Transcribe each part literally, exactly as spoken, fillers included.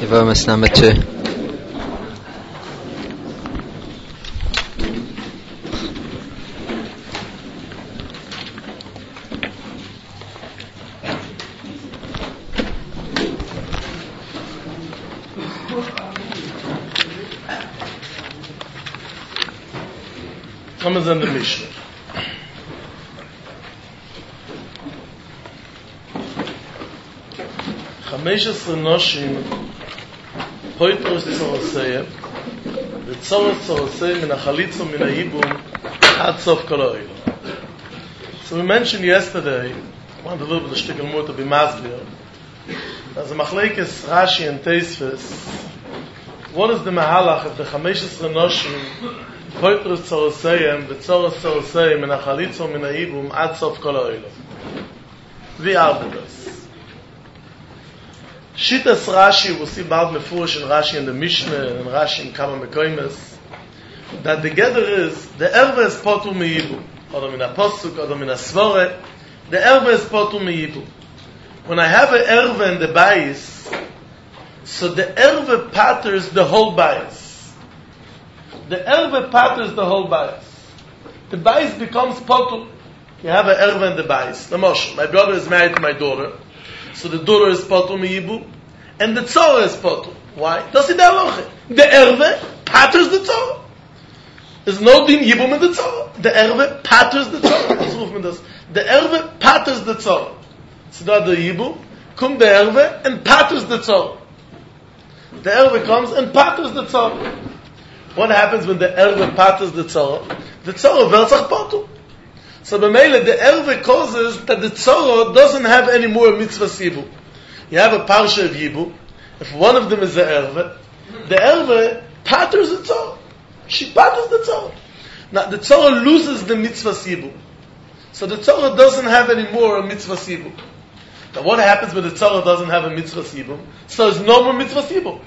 Verse number two. Kommen in der Mishnah. חמש עשרה נשים פויטרוס צורסיה וצורס צורסיה מן החליץ ומן הייבום עד סוף כל העולם. So we mentioned yesterday, I want a little bit of shtickle more to be masbir, as a machlekes Rashi and Teisfes, what is the mahalach of the חמש עשרה נשים פויטרוס צורסיה וצורס צורסיה מן החליץ ומן הייבום עד סוף כל העולם? Wie arbeitet das? Shittas Rashi, we'll see bald mefurish in Rashi and the Mishnah and Rashi in Kama Mekoimes, that the gather is the erve is potu meibu, or min apostuk, or min asvore. The erve is potu meibu. When I have an erve in the bayis, so the erve patters the whole bayis. The erve patters the whole bayis. The bayis becomes potu. You have an erve in the bayis. The Moshe, my brother is married to my daughter. So the daughter is potu meibu, and the tzorah is potu. Why? Does it have the erve patters the tzorah? There's no din yibum in the tzorah. The erve patters the tzorah. The erve patters the tzorah. So that the yibum come the erve and patters the tzorah. The erve comes and patters the tzorah. What happens when the erve patters the tzorah? The tzorah versach potu. So b'meile, the erve causes that the tzorah doesn't have any more mitzvah yibu. You have a parsha of yibu. If one of them is the erve, the erve patters the tzorah. She patters the tzorah. Now the tzorah loses the mitzvah yibu. So the tzorah doesn't have any more a mitzvah yibu. Now what happens when the tzorah doesn't have a mitzvah yibu? So there's no more mitzvah yibu.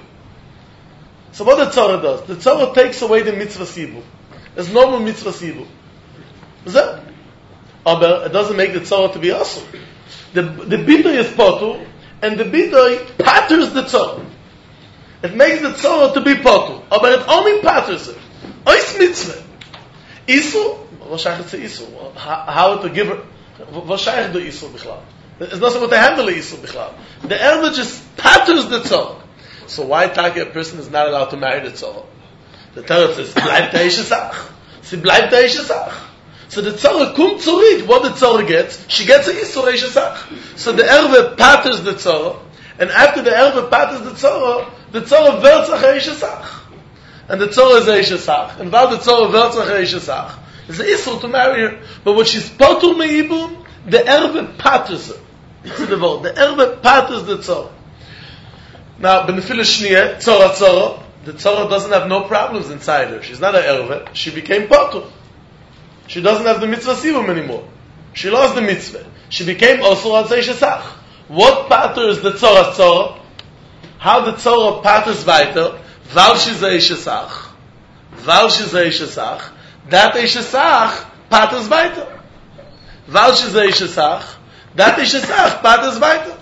So what the tzorah does? The tzorah takes away the mitzvah yibu. There's no more mitzvah yibu. Is that? But it doesn't make the tzorah to be awesome. The the bidoy is potu, and the bidoy patters the tzorah. It makes the tzorah to be potu, but it only patters it. Ois mitzvah. Isu, what shaykh to isu? How to give her? What shaykh do isu bichlal? It's not what to handle isu bichlal. The elder just patters the tzorah. So why take a person is not allowed to marry the tzorah? The Torah says, "Bleibt der ishe sach." Sie bleibt der ishe sach. So the tzorah comes zurück. What the tzorah gets? She gets a isur ishe sach. So the erve patters the tzorah, and after the erve patters the tzorah, the tzorah verzach ishe sach, and the tzorah is ishe sach, and while the tzorah verzach ishe sach, it's an isur to marry her. But when she's potur meibum, the erve patters her. It's the word. The erve patters the tzorah. Now, benefil shniya tzorah tzorah, the tzorah doesn't have no problems inside her. She's not an erve. She became potur. She doesn't have the mitzvah sivum anymore. She lost the mitzvah. She became osur al seishesach. What patters the tzorah tzorah? How the tzorah patters weiter? Val shizeh shesach. Val shizeh shesach. That shesach patters weiter. Val shizeh shesach. That shesach patters weiter.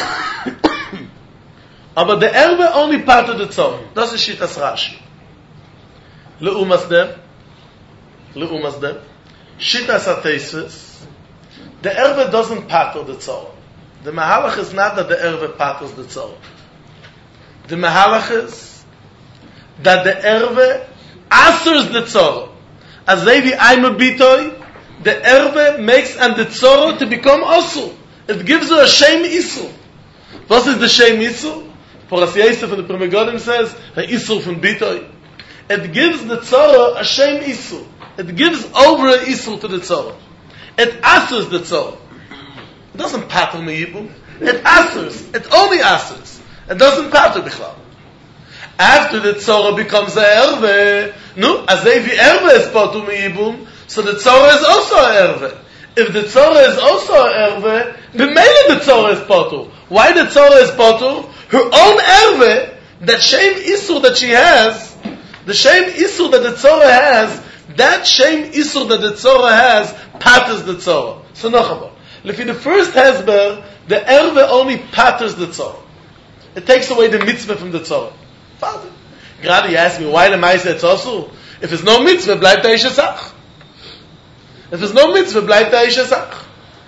But the erbe only patters the tzorah. Das ist Shittas Rashi. Leumas dem. Leumas dem. Shittas HaTeisves, the erve doesn't patter the tzorah. The mahalach is not that the erve patters the tzorah. The mahalach is that the erve answers the tzorah. As maybe I'm a bitoy, the erve makes and the tzorah to become osur. It gives her a shame isur. What is the shame isur? For as Yosef in the Primogodim says, a isur from bitoy. It gives the tzorah a shame isur. It gives over an isur to the tzorah. It answers the tzorah. It doesn't patter meibum. It answers. It only answers. It doesn't patter bichlal. After the tzorah becomes a erve, no, as if the erve is patur meibum, so the tzorah is also a erve. If the tzorah is also a erve, the mele the tzorah is patur. Why the tzorah is patur? Her own erve, that shame isur that she has, the shame isur that the tzorah has, that shame isur that the tzorah has patters the tzorah. So no chabah. If in the first hezber, the erve only patters the tzorah. It takes away the mitzvah from the tzorah. Father. Gerade you ask me, why the Maise it's also? If there's no mitzvah, bleibt der Isha Sach. If there's no mitzvah, bleibt der Isha Sach.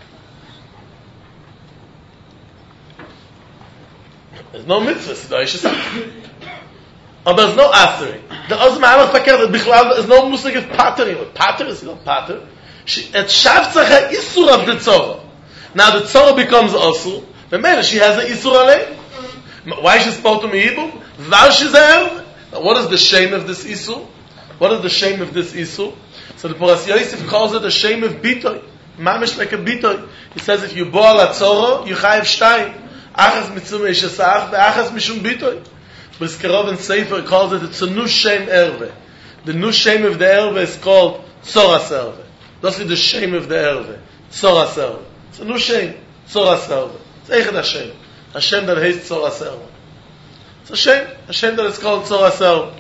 There's no mitzvah, it's der Isha Sach. But there's no asering. The Ozma Amach Paker, there's no musik of pater. Pater is not pater. It shavt sich a isur of the tzorah. Now the tzorah becomes asur. The man, she has an isur alei. Why is she supposed to be ibum? Val she's a What is the shame of this isur? What is the shame of this isur? So the Poras Yosef calls it a shame of bitoy. Mamish like a bitoy. He says if you boil a tzorah, you chayiv shtayim. Achas mitzvah ishasach, ve'achas mishum bitoy. But Skarov and Sefer calls it, it's a new shame erve. The new shame of the erve is called tzoras erve. That's the shame of the erve. Tzoras erve. It's a new shame. Tzoras erve. It's Echad Hashem. Hashem that hates tzoras erve. It's a shame. A shame that it's called tzoras erve.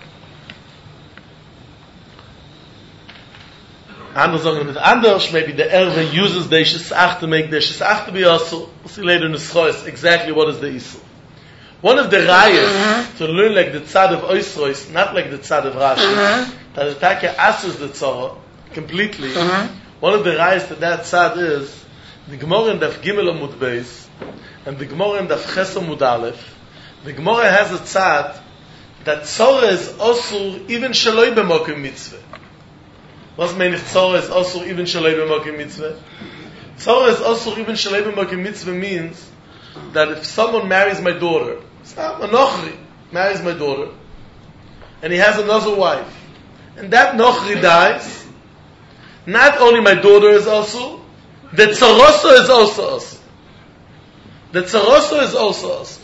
Anders sagen mit anders, maybe the erve uses the Shesach to make the Shesach to be also. We'll see later in the Schois exactly what is the Isur. One of the rayas uh-huh. to learn like the tzad of Oisrois, not like the tzad of Rashi, uh-huh. that the Taka asks the tzorah completely. Uh-huh. One of the rayas to that tzad is the Gemara in Daf Gimel Amud Beis and the Gemara in Daf Ches Amud Aleph. The Gemara has a tzad that tzorah is osur even shaloi b'mokim mitzvah. What's mean if tzorah is osur even shaloi b'mokim mitzvah? Tzorah is osur even shaloi b'mokim mitzvah means that if someone marries my daughter, a nochri marries my daughter, and he has another wife, and that nochri dies, not only my daughter is also, the tzarosa is also also. The tzarosa is also also.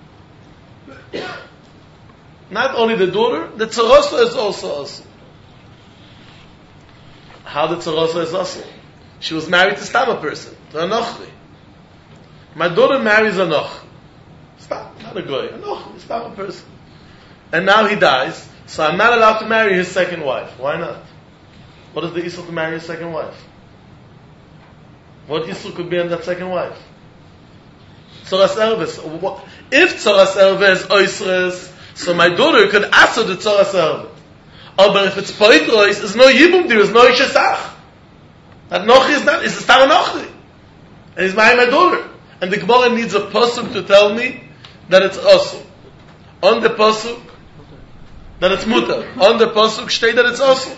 Not only the daughter, the tzarosa is also also. How the tzarosa is also? She was married to Stam a person, to a nochri. My daughter marries a noch. Stop, not a goy. A noch, it's not a person. And now he dies, so I'm not allowed to marry his second wife. Why not? What is the issue to marry his second wife? What issue could be on that second wife? Tzoras Erves. If Tzoras Erves is oisres, so my daughter could answer the Tzoras Erves. Oh, but if it's poitrois, there's no yibum, there is no ishesach. That noch is not, it's a stam nochri. And he's marrying my daughter. And the Gemara needs a pasuk to tell me that it's also. On the pasuk, that it's mutar. On the pasuk, state that it's also.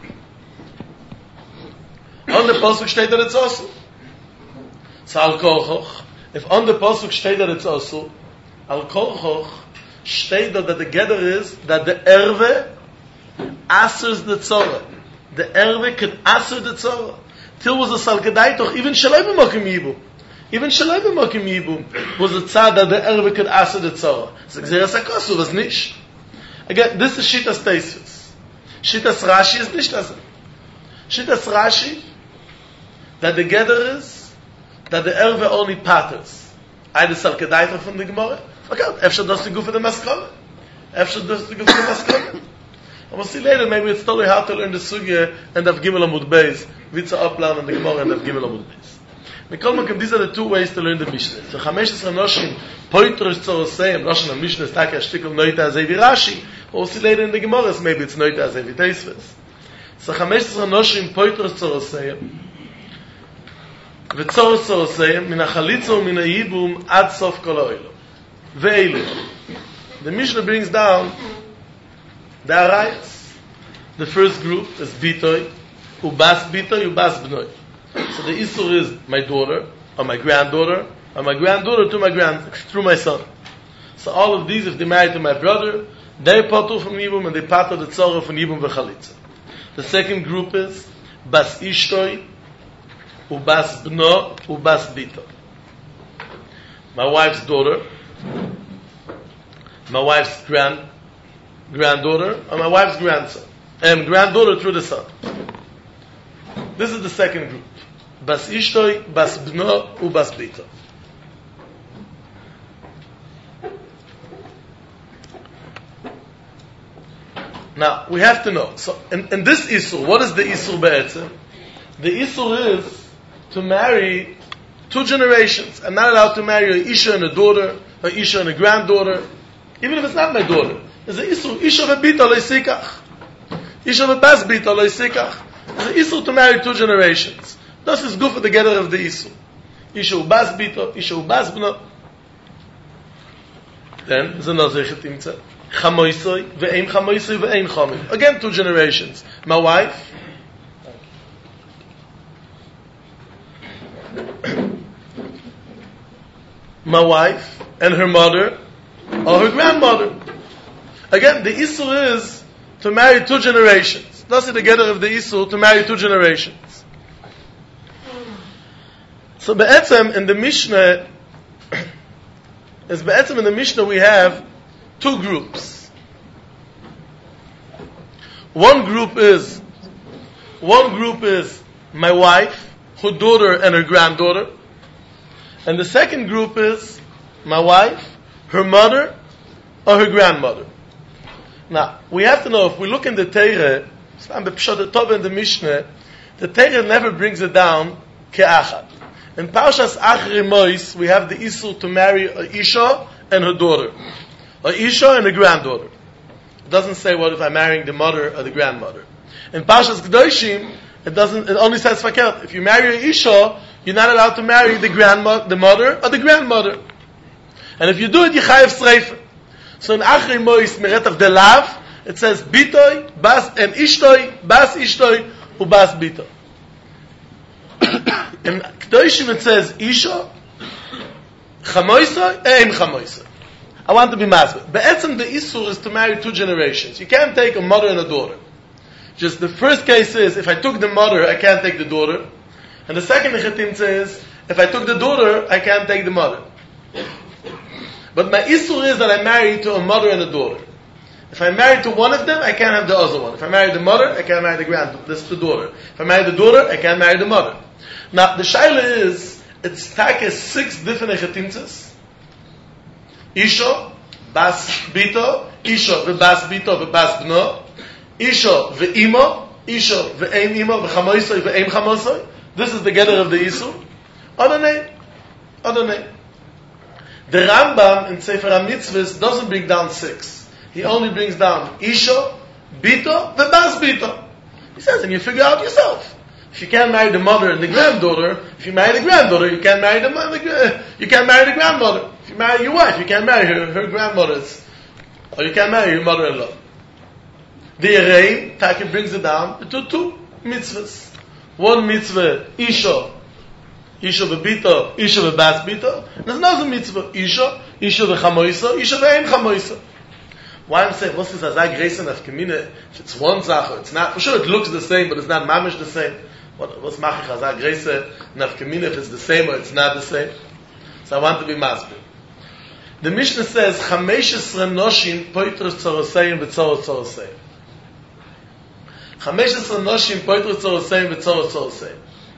On the pasuk, state that it's also. So al korchoch, if on the pasuk state that it's also, al korchoch, state that the gather is that the erve answers the tzorah. The erve can answer the tzorah. Till was a salkadaitoch, even shalai b'mokim yibu. Even Shalai b'mokim yibum was a tzad that the erve could answer the tzorah. So Gzeras HaKosu was nish. Again, this is Shitas Teisvis. Shitas Rashi is nish das. Shitas Rashi, that the gather is, that the erve only patters. Either Salkedaita from the Gemara. Okay, Efshad does the go for the Maskana. Efshad does the go for the Maskana. And we'll see later, maybe it's totally hard to learn the Sugya and of Gimel Amud Beis, Vitza Uplan and the Gemara and of Gimel Amud Beis. These are the two ways to learn the Mishnah. So Chamesh Noshim, Poitros Tzoroseim, Rosh and Mishnah is like a shtickle Noita Azevi Rashi. We'll see later in the Gemara, maybe it's Noita Azevi Teisves. So Chamesh Noshim, Poitros Tzoroseim, V'tzoros Tzoroseim, Min HaChalitza Min HaYibum, Ad Sof Kol HaOilom. Ve'elu. The Mishnah brings down the Arayas. The first group is Bitoy, Ubas Bitoy, Ubas Bnoi. So the Isur is my daughter, or my granddaughter, or my granddaughter to my grand, through my son. So all of these, if they marry to my brother, they patur from Yibum, and they patur the tzorah from Yibum v'chalitza. The second group is Bas Ishtoi, Ubas Bno, Ubas Bito. My wife's daughter, my wife's grand, granddaughter, or my wife's grandson, and granddaughter through the son. This is the second group. Bas Ishtoi, Bas Bno, Ubas Bito. Now, we have to know. So, in, in this Isur, what is the Isur Be'etzim? The Isur is to marry two generations. I'm not allowed to marry a Isha and a daughter, a Isha and a granddaughter, even if it's not my daughter. There's an Isur, Isha v'bita lo yisikach. Isha v'bas bita lo yisikach. There's an Isur to marry two generations. Das is good for the gather of the Isur. Isha v'bas bita, Isha v'bas bna. Then, there's another Chetimtza. Chamoisoi, ve'ein chamoisoi, ve'ein chamim. Again, two generations. My wife, my wife and her mother or her grandmother. Again, the Isur is to marry two generations. That's the gather of the Isur, to marry two generations. So Be'etzem in the Mishnah, is Be'etzem in the Mishnah we have two groups. One group is, one group is my wife, her daughter and her granddaughter. And the second group is my wife, her mother, or her grandmother. Now, we have to know, if we look in the Torah, in the Mishnah, the Torah never brings it down ke'achad. In Parshas Achri Mois, we have the Isur to marry a Isha and her daughter. A Isha and a granddaughter. It doesn't say what if I'm marrying the mother or the grandmother. In Parshas Kedoshim, it doesn't, it only says fakert. If you marry a Isha, you're not allowed to marry the grandmother, the mother, or the grandmother. And if you do it, you chayev sreifa. So in Achri Mois, Meret of the Lav, it says Bitoy, Bas, and Ishtoi, Bas Ishtoi, Ubas Bitoy. In Kedoshim it says Isha, Chamoisoi, Eim Chamoisoi. I want to be masbeh. Be'etzem the Isur is to marry two generations. You can't take a mother and a daughter. Just the first case is, if I took the mother, I can't take the daughter. And the second Chetimtza is, if I took the daughter, I can't take the mother. But my Isur is that I'm married to a mother and a daughter. If I'm married to one of them, I can't have the other one. If I marry the mother, I can't marry the grand, this the daughter. If I marry the daughter, I can't marry the mother. Now, the shaila is, it's take six different Chetimtzas. Isha, Bas Bito, Isha, V'Bas Bito, V'Bas Bno, Isha, V'Imo, Isha, V'Eim Imo, V'Chamoisoi, V'Eim Chamoisoi. This is the gather of the Isur. Other name. Other name. The Rambam in Sefer HaMitzvahs doesn't bring down six. He only brings down Isha, Bito, V'Bas Bito. He says, and you figure out yourself. If you can't marry the mother and the granddaughter, if you marry the granddaughter, you can't marry the mother, you can't marry the grandmother. If you marry your wife, you can't marry her, her grandmother's, or you can't marry your mother-in-law. The Yereim, Taki brings it down to two mitzvahs. One mitzvah, Isha, Isha v'bito, Isha v'bas bito. There's another mitzvah, Isha, Isha v'chamoisa, Isha v'eim chamoisa. Why I'm saying, what's this azag reis and afkamina? If it's one zach, it's not, for sure it looks the same, but it's not mamish the same. What, what's machich azag reis and afkamina if it's the same or it's not the same? So I want to be masbir. The Mishnah says, Chamesh esra noshim poitros tzoroseim v'tzoros tzoroseim. Chamesh esra noshim poitros tzoroseim v'tzoros tzoroseim.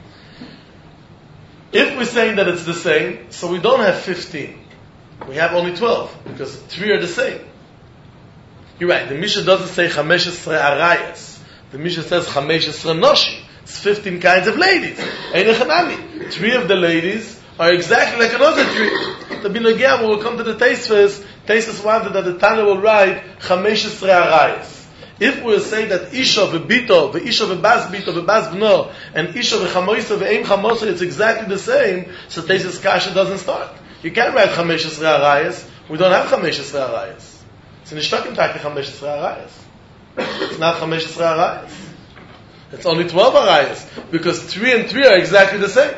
If we're saying that it's the same, so we don't have fifteen. We have only twelve, because three are the same. You're right, the Mishnah doesn't say Chamesh esra arayas. The Mishnah says Chamesh esra noshim. It's fifteen kinds of ladies. Ein echanami. Three of the ladies are exactly like another three. The Binogiyam will come to the Teisves. Teisves wanted that the Tana will write Chamesh esra arayas. If we say that Isha v'bito, v'Isha v'bas bito, v'bas bno, and Isha v'chamoisa, v'eim chamoisa, it's exactly the same, so Teisves Kasha doesn't start. You can't write Chamesh esra arayas. We don't have Chamesh esra arayas. It's nishtakim taki Chamesh esra arayas. It's not Chamesh esra arayas. It's only twelve arayas, because three and three are exactly the same.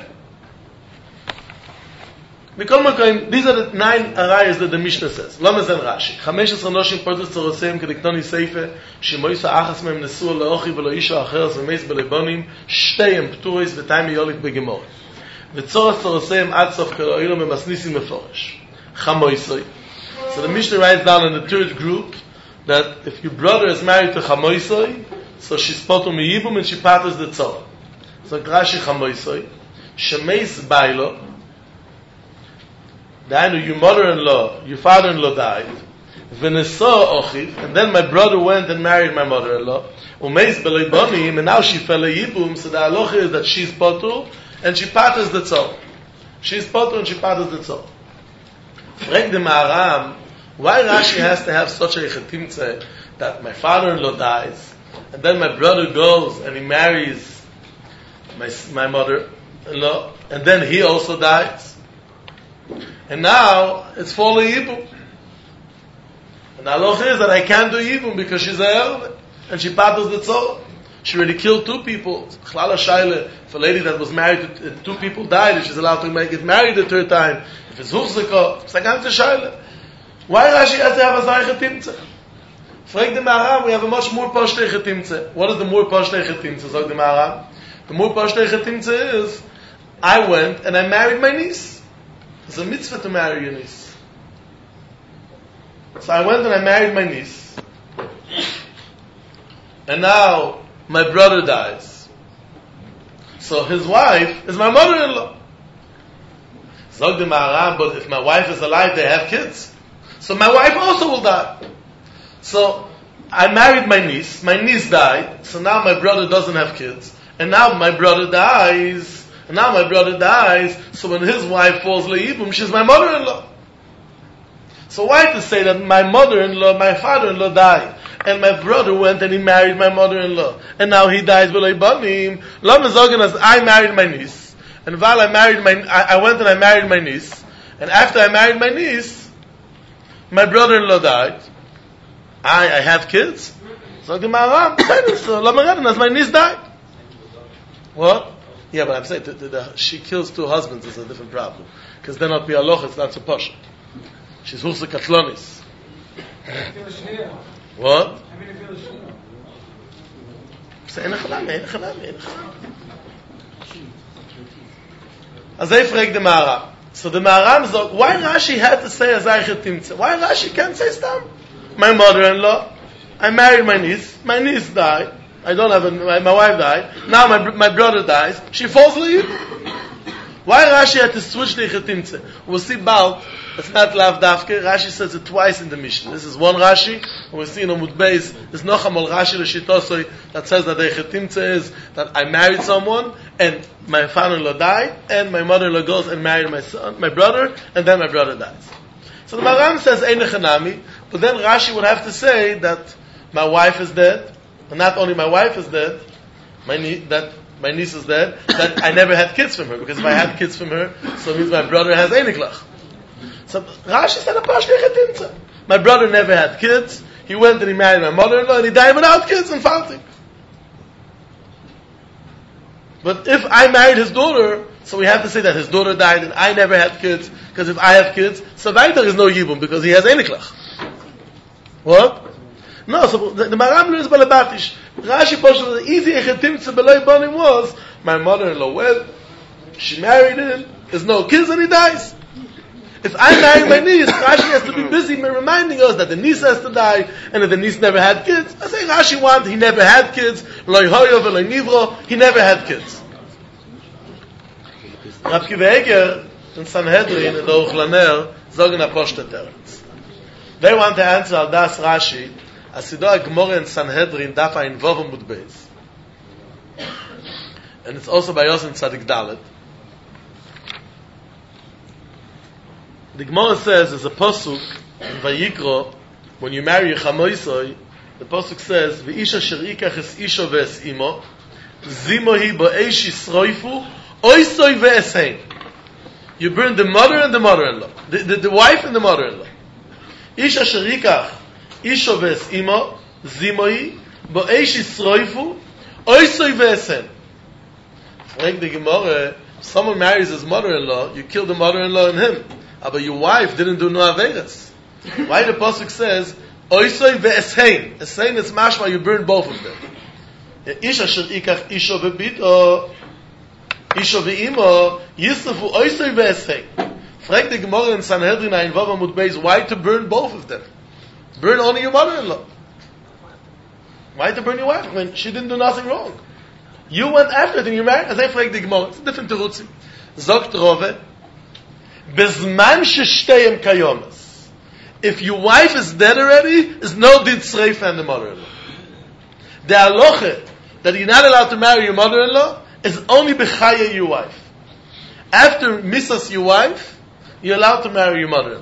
These are the nine arayas that the Mishnah says. Lama zen Rashi. Chamesh esra noshim poitros tzoroseim kediktoni seife shemoisa achas mem nesua leochi v'lo isha acheres v'meis belebonim shteyem pturis v'tayim yolik begemoret v'tzoros tzoroseim ad sof keroilo memasnisim meforish chamoisoi. So the Mishnah writes down in the third group that if your brother is married to chamoisoi, so she's potur miyibum and she paters the tzorah. So Rashi chamoisoi shemeis bailo. Your mother-in-law, your father-in-law died, and then my brother went and married my mother-in-law, and now she fell a yibum, so the halacha is that she's potur, and she paters the tzor. She's potur and she paters the tzor. Frag the Maharam, why Rashi has to have such a chetimtze that my father-in-law dies, and then my brother goes and he marries my my mother-in-law, and then he also dies, and now it's falling Yibum. And the halacha is that I can't do Yibum because she's a Erve, and she paddles the tzorah. She already killed two people. Chlala Shaila, if a lady that was married to two people died, and she's allowed to make, get married the third time, if it's Hufzika, it's a ganze Shaila. Why Rashi has to have a Zaycha Timtze? Frag the Maharam, we have a much more Pashtei Timtze. What is the more Pashtei Timtze? Sag the Maharam. The more Pashtei Timtze is, I went and I married my niece. It's a mitzvah to marry your niece. So I went and I married my niece. And now, my brother dies. So his wife is my mother-in-law. Zog the Maharam, but if my wife is alive, they have kids. So my wife also will die. So I married my niece. My niece died. So now my brother doesn't have kids. And now my brother dies. And now my brother dies. So when his wife falls le'ibum, she's my mother-in-law. So why to say that my mother-in-law, my father-in-law died, and my brother went and he married my mother-in-law, and now he dies v'lo banim? Lama zogen as I married my niece, and while I married my, I, I went and I married my niece, and after I married my niece, my brother-in-law died. I, I have kids. So the Maharam, so lama zogen as my niece died. What? Yeah, but I'm saying the, the, the, she kills two husbands is a different problem, because they're not bialoch, it's not so posh. She's Hulsa Katlonis. What? Say, אין חלם, אין חלם, אין חלם. אז they frag the Maharam. So the Maharam said, why Rashi had to say Azaychet Timtze? Why Rashi can't say Stam? My mother-in-law, I married my niece, my niece died, I don't have a, my, my wife died, now my my brother dies, she falls asleep. Why Rashi had to switch the Chetimtze? We'll see about, it's not Lav Dafke, Rashi says it twice in the Mishnah. This is one Rashi, and we'll see in Amud Beis, there's noch amal Rashi L'Shitosoi that says that the Chetimtze is that I married someone, and my father-in-law died, and my mother-in-law goes and married my son, my brother, and then my brother dies. So the Maharam says Ein Nechanami, but then Rashi would have to say that my wife is dead, and not only my wife is dead, my nie- that my niece is dead, that I never had kids from her, because if I had kids from her, so it means my brother has Einiklach. So Rashi said a Pashtei Chetimtze. My brother never had kids, he went and he married my mother-in-law, and he died without kids and Faltik. But if I married his daughter, so we have to say that his daughter died and I never had kids, because if I have kids, so there is no Yibum, because he has Einiklach. What? No, so the, the Maharam learns Balabatish. Rashi posted the easy Chetimtze B'loi Banim was, my mother-in-law went, she married him, there's no kids and he dies. If I marry my niece, Rashi has to be busy reminding us that the niece has to die, and that the niece never had kids. I say Rashi wants, he never had kids, Loi Hoyo V'loi Nivro, he never had kids. Rav Kiva Eger, in Sanhedrin, in the Ochlaner, Zogen Apostel Teretz. They want to answer al das Rashi, Asido Gemara in Sanhedrin, Daf Ein Vov Amud Beis. And it's also by Yosin Tzadik Dalet. The Gemara says, there's a posuk in Vayikro, when you marry a Chamoisoi, the posuk says, V'isha sherikach es isho ve'es imo, zimohi bo'eish yisroifu, oisoi ve'es hein. You burn the mother and the mother-in-law, the, the, the wife and the mother-in-law. Isha sherikach isho ve'es imo, zimohi bo'eish yisroifu, oisoi ve'es hein. Like the Gemara, if someone marries his mother-in-law, you kill the mother-in-law and him. But your wife didn't do no averas. Why the pasuk says oisoi ve'eshein? Eshein is mashma, you burn both of them. Isha shel ikach isho ve'bito, isho ve'imo, yisafu oisoi ve'eshein. Frag the Gemara in Sanhedrin Ein Vav Amud Beis, why to burn both of them? Burn only your mother-in-law. Why to burn your wife when she didn't do nothing wrong? You went after it and you married. As I frag the Gemara, it's a different terutzim. Zogt Rove, Bezman sheshteyem kayomas. If your wife is dead already, is no din tzreif and the mother-in-law. The halacha that you're not allowed to marry your mother-in-law is only b'chaya your wife. After misas your wife, you're allowed to marry your mother-in-law.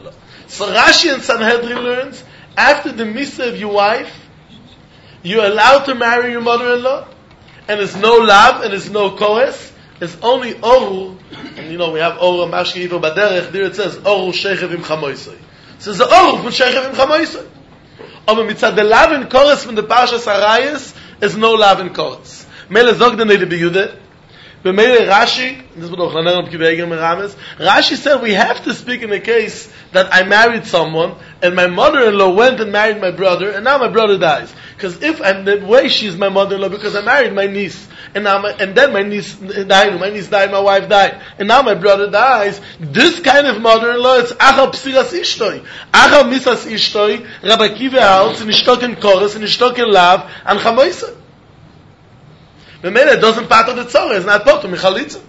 So Rashi and Sanhedrin learns, after the misa of your wife, you're allowed to marry your mother-in-law, and there's no love, and there's no kohes, it's only oru, and you know, we have oru, mashki ivo baderech, there it says, oru shechev im chamoisoi. So it's the oru from shechev im chamoisoi. Aber mitzad the love and kohes from the Parshas Arayos, is no love and kohes. Mele zog the Nede B'Yude, B'Mele Rashi, this is what Rashi said we have to speak in the case that I married someone, and my mother-in-law went and married my brother, and now my brother dies. Because if, and the way she's my mother-in-law, because I married my niece, and now my, and then my niece died, my niece died, my wife died, and now my brother dies, this kind of mother-in-law, it's Acha Psiras Ishtoi. Acha Misas Ishtoi, Rabbi Kiva Hautz, and Ishtok in Kores, and Ishtok in Lav, and Chamoisa. The man that doesn't part of the tzorah is not part of Michalitza.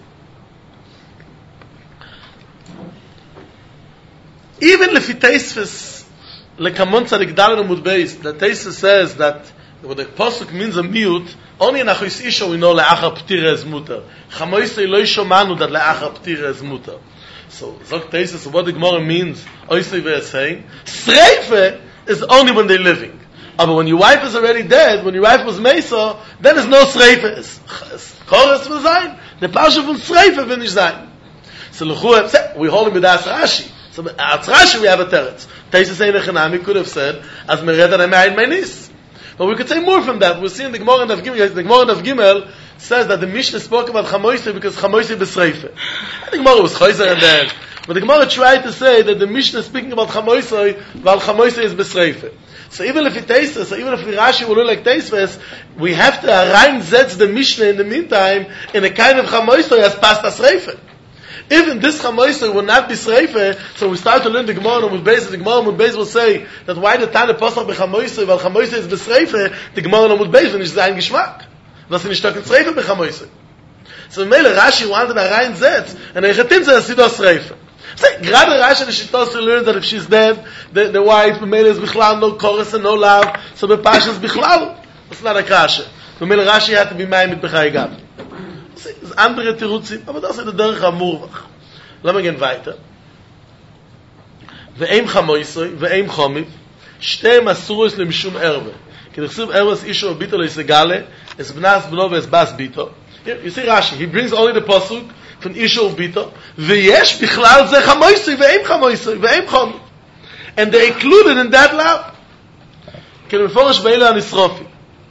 Even lefi Teisves, lekamon tzadik daled amud beis, the Teisves says that what the pasuk means a miut, only in Achos Isha we know le'achar ptira is mutar. Chamoisei lo shomanu that le'achar ptira is mutar. So, zok Teisves, what the Gemara means, oisei is saying, sreife is only when they're living. But when your wife is already dead, when your wife was Mesa, then there's no Sreife. Chorus will sein. The Parsha von Sreife will nicht sein. So we hold him with Das Rashi. So at Rashi we have a teretz. Teisha say Nechanami could have said, as Mered that I married my niece. But we could say more from that. We'll see in the Gemara and Daf Gimel. The Gemara and Daf Gimel says that the Mishnah spoke about Chamoisei because Chamoisei b'Sreife. The Gemara was Chayzer and then. But the Gemara tried to say that the Mishnah is speaking about Chamoisei, while Chamoisei is b'Sreife. So even if it tastes, so even if Rashi will look like tastes, we have to reinsetz the Mishnah in the meantime in a kind of chamoisoi as past as reife. Even this chamoisoi will not be sreife, so we start to learn the Gemara and Beis. The Gemara and Beis will say that why the Tana pasach bechamoisoi, while chamoisoi is besreife, the Gemara and Beis will nicht sein Geschmack. Was nicht stocken sreife bechamoisoi. So Mele Rashi wanted to reinsetz, and er getin ze asido sreife. So, gerade Rashi the Shittos learns that if she's dead, the, the wife, B'meila is Bichlal, no chorus and no love, so the Pasha is Bichlal. That's not a Kasha. B'meila Rashi had to be made with Bechai Gab. Das ist andere Tiruzim, aber das ist der Derech Amurvach. Lass mal gehen weiter. Ve'em Chamoisoi, ve'em Chomiv, שתיהם אסורו יש למשום ערבה. כי נכסיב ערבה es אישו וביטו לא יסגלה, es בנס בנו ואס בס ביטו. You see Rashi, he brings only the pasuk from Isha Ubito, ויש בכלל זה חמויסוי, ואין חמויסוי, ואין חומי. And they included in that love. כי למפורש באלה הנשרופי.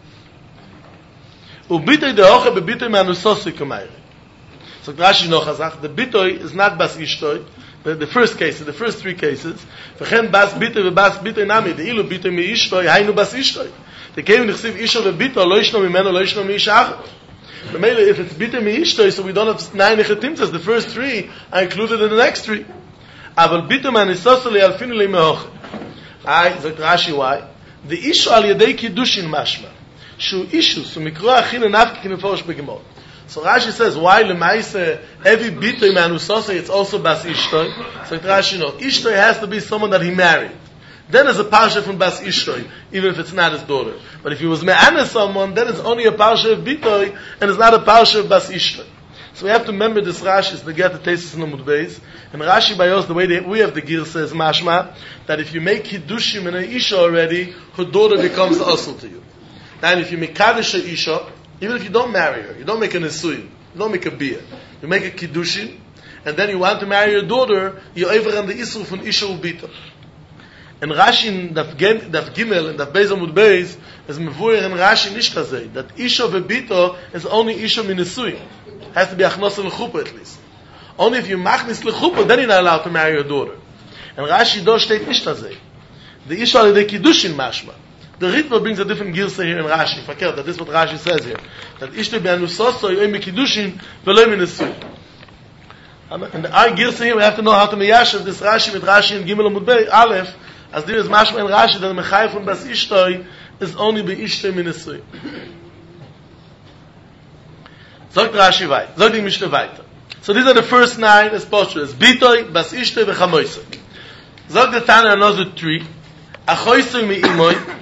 וביטוי דאוכה בביטוי מהנוסוסי כמיירי. So Rashi noch sagt, the bitoi is not bas ishtoi, the, the first case, the first three cases, וכן bas bitoi ובas bitoi nami, the ilu bitoi mi ishtoi, היינו bas ishtoi. The came נכסיב isha ובito, לא ישנו ממנו, לא ישנו מאישה אחת. If it's bitoi mi ishtoi, so we don't have nine nechetimtzas, the first three are included in the next three. אבל bitoi מהניסוסי ליאלפינו לי מהוכה. I, sagt Rashi, why? The isha al yadei kiddushin mashma. שהוא אישו, so מקרוא הכין הנפקי כנפורש בגמור. So Rashi says, why lemaise every bitoi manusose it's also bas ishtoi? So Rashi no, ishtoi has to be someone that he married. Then there's a parsha from bas ishtoi, even if it's not his daughter. But if he was me'ana someone, then it's only a parsha of bitoi, and it's not a parsha of bas ishtoi. So we have to remember this Rashi is to get the tesis in the Mudbeis. And Rashi by us, the way that we have the gear says mashma, that if you make kiddushim in an isha already, her daughter becomes also to you. Now if you make kaddish a isha, even if you don't marry her, you don't make a nesuyim, you don't make a bia, you make a kiddushin, and then you want to marry your daughter, you over on the isur from isha ubita. And Rashi in Daf Gimel and Daf Beis Amud Beis is mevuyer in Rashi nishtazei that isha vebito is only isha min nesuyim. Has to be achnos lechupa at least. Only if you machnis lechupa, then you're not allowed to marry your daughter. And Rashi do steht nishtazei. The isha al the kiddushin mashma. The Ritva brings a different girsa here in Rashi. Fakir, that this is what Rashi says here. That Ishte be'anusoso yoim kiddushin v'lo minesui. And our girsa here, we have to know how to meyashav this Rashi with Rashi in Gimel Amud Bey, Aleph, as there is mashma in Rashi that the mechayev from Bas Ishtoi is only be'ishte minesui. Zogt Rashi vayt. Zogt die Mishnah weiter. So these are the first nine as postures. Bitoi, Bas Ishtoi, v'chamoisoi. Zogt the Tana another three. Achoisoi mi'imoi,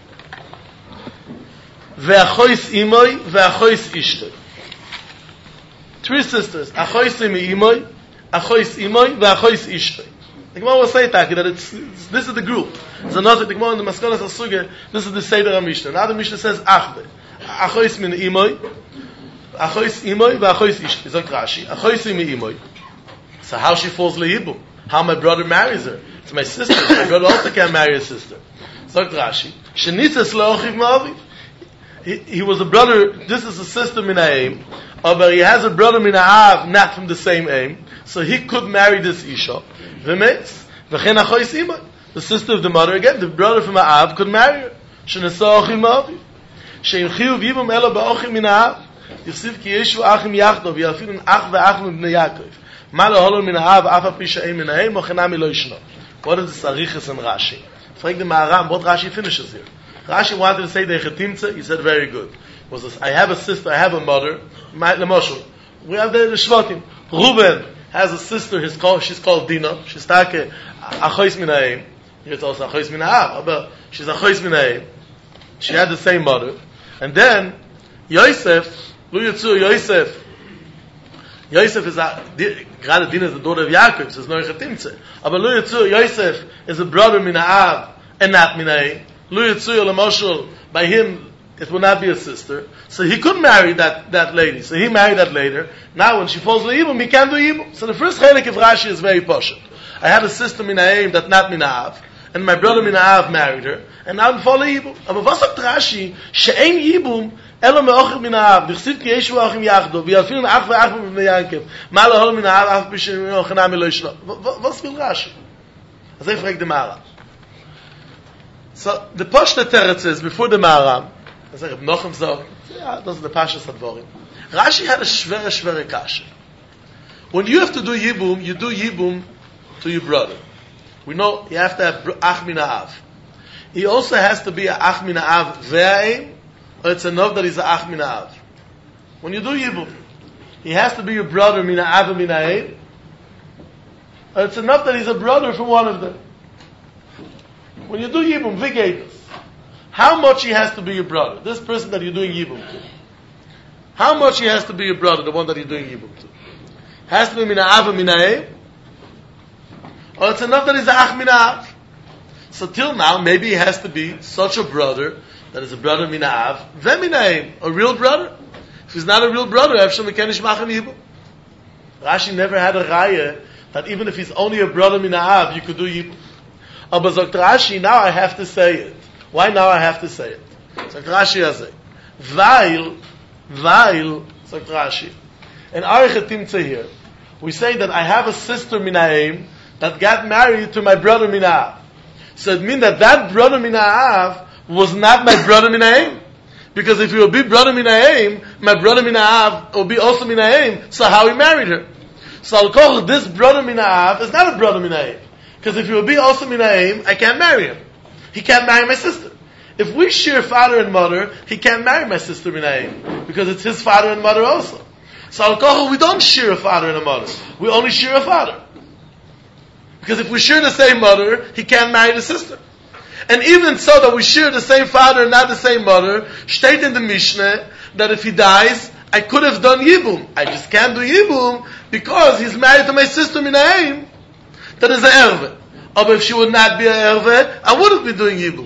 ve'achois imoi, ve'achois ishtoi. Three sisters. Achois imi imoi, achois imoi, ve'achois ishtoi. The Gemara will say that it's, it's this is the group. There's another the Gemara in the Maskonas HaSugya. This is the Seder HaMishnah. Now the Mishnah says Achve, Achois min Imoy, Achois Imoy, v'Achois Ishki. Zok Rashi, Achois min Imoy. So how she falls leibum? How my brother marries her? It's my sister. My brother also can't marry a sister. Zok Rashi, Shenitzes lo'ochiv ma'aviv. He, he was a brother. This is a sister min ha'aim, but he has a brother min ha'av, not from the same aim. So he could marry this Isha. V'meitz, v'chen achois Imoy. The sister of the mother again, the brother from ha'av could marry her. Shenesa ochiv ma'aviv. Shein chiyuv yibum ela ba'ochim min ha'av. Yifsiv ki yeshu achim yachdov, yafilun ach ve'ach min bnei Yaakov. Mal holo min ha'av, afa pi she'ein min ha'aim, ochenami lo yishno. What is the Sarichas and Rashi? Frag the Maharam, what Rashi finishes here. Rashi wanted to say the Echetimtze, he said very good. Was this, I have a sister, I have a mother, my, Lemoshel. We have the, the Shvatim. Reuben has a sister, his call, she's called Dina. She's take Achois min ha'aim. It's also Achois min ha'av, but she's Achois min ha'aim. She had the same mother. And then, Yosef, Lu Yitzu, Yosef, Yosef is a, gerade Dina is the daughter of Yaakov, so it's no Echetimtze. But Lu Yitzu, Yosef is a brother min ha'av, and not min ha'aim. Lu Yitzu, Lemoshel, by him, it will not be a sister. So he could marry that, that lady. So he married that later. Now when she falls leibum, he can't do yibum. So the first chelik of Rashi is very poshut. I had a sister min ha'aim that not min ha'av, and my brother min ha'av married her, and now I'm falling yibum. Aber was sagt Rashi? She'ein yibum, elo me'ochim min ha'av, dichsiv ki yeshu achim yachdo, v'yafilun ach ve'ach min bnei Yaakov, ma lehol min ha'av, af b'shem ochanami lo yishno. Was will Rashi? As I frag the Maharam. So the Poshta Teretz is, before the Maharam, as I have Nochem Zog, yeah, those are the Pashas Advorim. Rashi had a shvere, shvere kasha. When you have to do Yibum, you do Yibum to your brother. We know you have to have Ach min ha'av. He also has to be a Ach min ha'av ve'aim, or it's enough that he's a Ach min ha'av. When you do Yibum, he has to be your brother min ha'av and min ha'aim, or it's enough that he's a brother from one of them. When you do Yibum, Vigatus, how much he has to be your brother? This person that you're doing Yibum to. How much he has to be your brother, the one that you're doing Yibum to? Has to be min ha'av and min ha'aim? Or it's enough that he's a ach min ha'av? So till now, maybe he has to be such a brother that is a brother min ha'av, ve min ha'aim, a real brother. If he's not a real brother, efshel mekenish machem Yibum. Rashi never had a raya that even if he's only a brother min ha'av, you could do Yibum. Aber sagt Rashi, now I have to say it. Why now I have to say it? Sagt Rashi Azay. Weil, weil, sagt Rashi. In Arichet Timtzeh here, we say that I have a sister min ha'aim that got married to my brother min ha'av. So it means that that brother min ha'av was not my brother min ha'aim. Because if he would be brother min ha'aim, my brother min ha'av would be also min ha'aim, so how he married her. So I'll call this brother min ha'av is not a brother min ha'aim. Because if he would be also min ha'aim, I can't marry him. He can't marry my sister. If we share father and mother, he can't marry my sister min ha'aim. Because it's his father and mother also. So Al-Kochel, we don't share a father and a mother. We only share a father. Because if we share the same mother, he can't marry the sister. And even so that we share the same father and not the same mother, state in the Mishnah that if he dies, I could have done Yibum. I just can't do Yibum because he's married to my sister min ha'aim. That is an erve. But if she would not be an erve, I wouldn't be doing Yibum.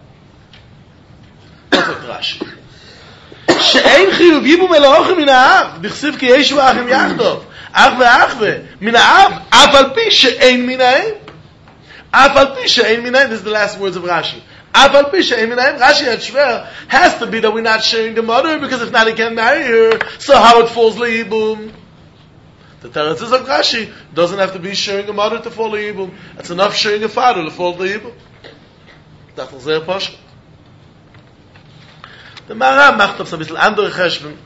What's it Rashi? She'ein chiyuv Yibum elohim min ha'av. Dichsiv ki yeshu achim yachdov. Ach ve'achve. Min ha'av. Af al pi she'ein min ha'aim. Af al pi she'ein min ha'aim. This is the last words of Rashi. Af al pi she'ein min ha'aim. Rashi had shver. Has to be that we're not sharing the mother, because if not, he can't marry her. So how it falls le'yibum? The Teretz is of Rashi doesn't have to be sharing a mother to fall le'yibum. It's enough sharing a father to fall le'yibum. Das ist sehr posch. Der Maharam macht auf so ein bisschen andere Cheshben.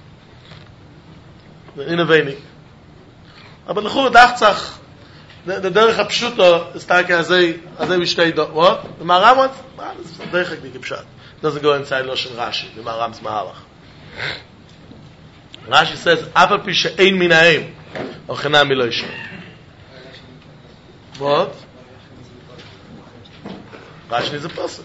In a wenig. Aber lechur dacht sich, der Derech HaPshuto ist like azay, azay wie steht dort. What? The Maharam wants, ah, das ist der Derech HaPshuto Pshat. Doesn't go inside Loshen Rashi, the Maharam's Mahalach. Rashi says, Afal pi she'ein min ha'aim, ochenami lo yishno. What? Rashi needs a person.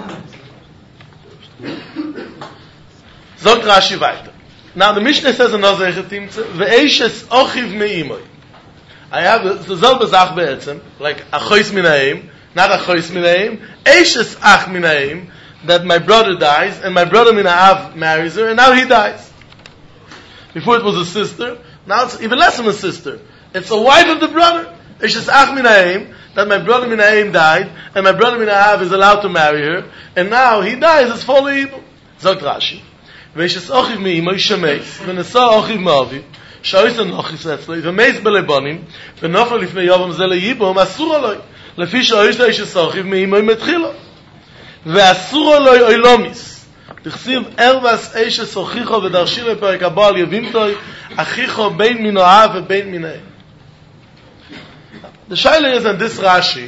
Zog Rashi weiter. Now the Mishnah says another Echetimtze, ve'eshes ochiv me'imoy. I have the selbe Sach be'etzem, like Achois Minaim, not Achois Minaim, Eishes Ach Minaim, that my brother dies, and my brother Minaav marries her, and now he dies. Before it was a sister, now it's even less than a sister. It's a wife of the brother. Eishes Ach Minaim, that my brother Minaim died, and my brother Minaav is allowed to marry her, and now he dies, it's fully evil. Sagt Rashi. Veishes Ochiv Mi'imo Yishameis, V'nesa Ochiv Ma'avi, Sha'ois Anochis Etzloi, V'meis Belebonim, V'nofel Lifnei Yovam Zele Yibom, Asur Oloi, Lefi Sha'ois Eishes Ochiv Mi'imo Yimetchilo. ואסור לו אילומיס תכסיב ארבס אישס אוכיחו ודרשי לפרק הבא על יבימתוי אחיחו בין מנועיו ובין מנהי. The shaila is in this Rashi,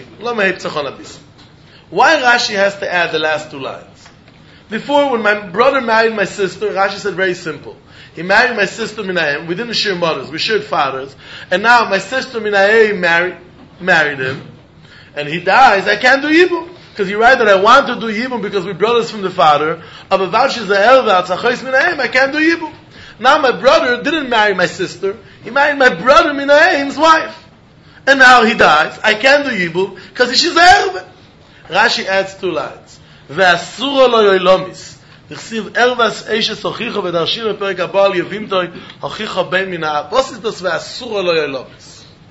why Rashi has to add the last two lines? Before, when my brother married my sister, Rashi said very simple. He married my sister Minahem. We didn't share mothers, we shared fathers. And now my sister Minahem married, married him. And he dies, I can't do Yibum. Because you write that I want to do Yibum because we're brothers from the father. I can't do Yibum. Now my brother didn't marry my sister. He married my brother Minahim's wife. And now he dies. I can't do Yibum because she's a Erve. Rashi adds two lines. Ve'asuro lo yoilomis. Dichsiv ervas eishes hochicha v'darshim v'perek abal yevimtoi hochicha ben minah. What is this ve'asuro lo yoilomis?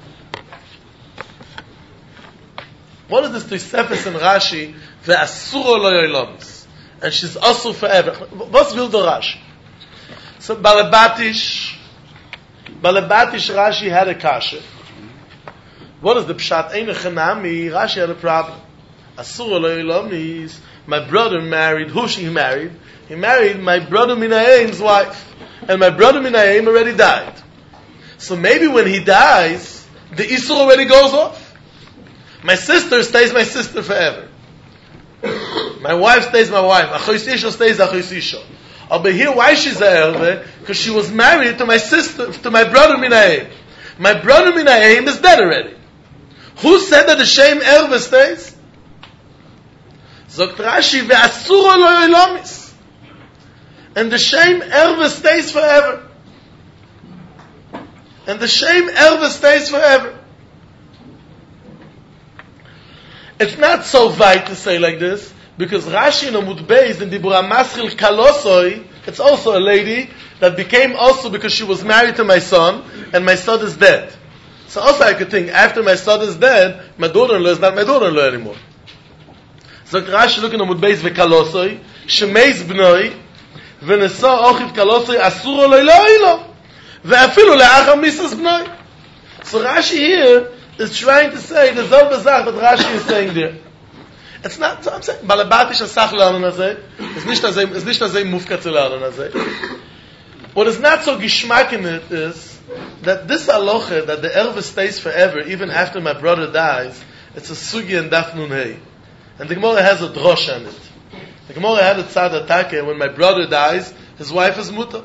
What is this Tosefes in Rashi? Ve'asuro lo yoilomis. And she's also forever. What's will the Rashi? So Balabatish, Balabatish Rashi had a kasha. What is the pshat? Ein echanami. Rashi had a problem. Asuro lo yoilomis. My brother married, who she married? He married my brother Minahim's wife. And my brother Minahim already died. So maybe when he dies, the Isur already goes off. My sister stays my sister forever. My wife stays my wife. Achois Isho stays Achois Isho. But here, why she's a Erve? Because she was married to my sister, to my brother Minahim. My brother Minahim is dead already. Who said that the same Erve stays? Zogt Rashi, ve'asuro lo yoilomis. And the same Erve stays forever. And the same Erve stays forever. It's not so wide to say like this, because Rashi in Amud Beis in Dibura Maschil Kalosoi, it's also a lady that became also because she was married to my son, and my son is dead. So also I could think, after my son is dead, my daughter-in-law is not my daughter-in-law anymore. So Rashi look in Amud Beis veKalosoi, Shemeis Bnoi, V'nesa Ochiv Kalosoi, Asuro lo ilo, Ve'afilu le'acham Misas Bnoi. So Rashi here is trying to say the selbe Sach that Rashi is saying there. It's not, so I'm saying, Balabatish Asach lernen azeh, it's nicht azeh, it's nicht azeh mufka zu lernen azeh. What is not so geschmack in it is that this halacha, that the Erve stays forever, even after my brother dies, it's a sugi and daf nun hey. And the Gemara has a drosh on it. The Gemara had a tzad atake, when my brother dies, his wife is muta.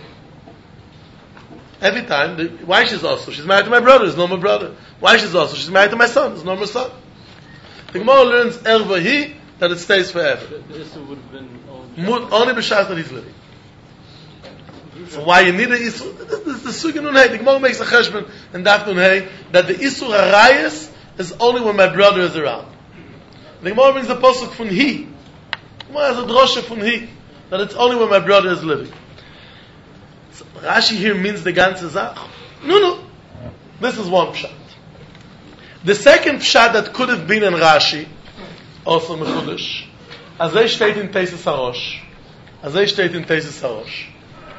Every time, the, why she's also? She's married to my brother, there's no more brother. Why she's also? She's married to my son, there's no more son. The Gemara learns ervahi, that it stays forever. The, the Issa would have been only, only b'shas that he's living. So why you need a Isur? This is the Sugi Nun Hey. The Gemara makes a cheshbon in Daf Nun Hey that the Isur Harayis is only when my brother is around. The Gemara brings the posuk from he. The Gemara has a drosha from he, that it's only when my brother is living. So Rashi here means the ganze Zach. No, no. This is one pshat. The second pshat that could have been in Rashi, also Mechudesh, Azay steht in Teisus Harosh. Azay steht in Teisus Harosh.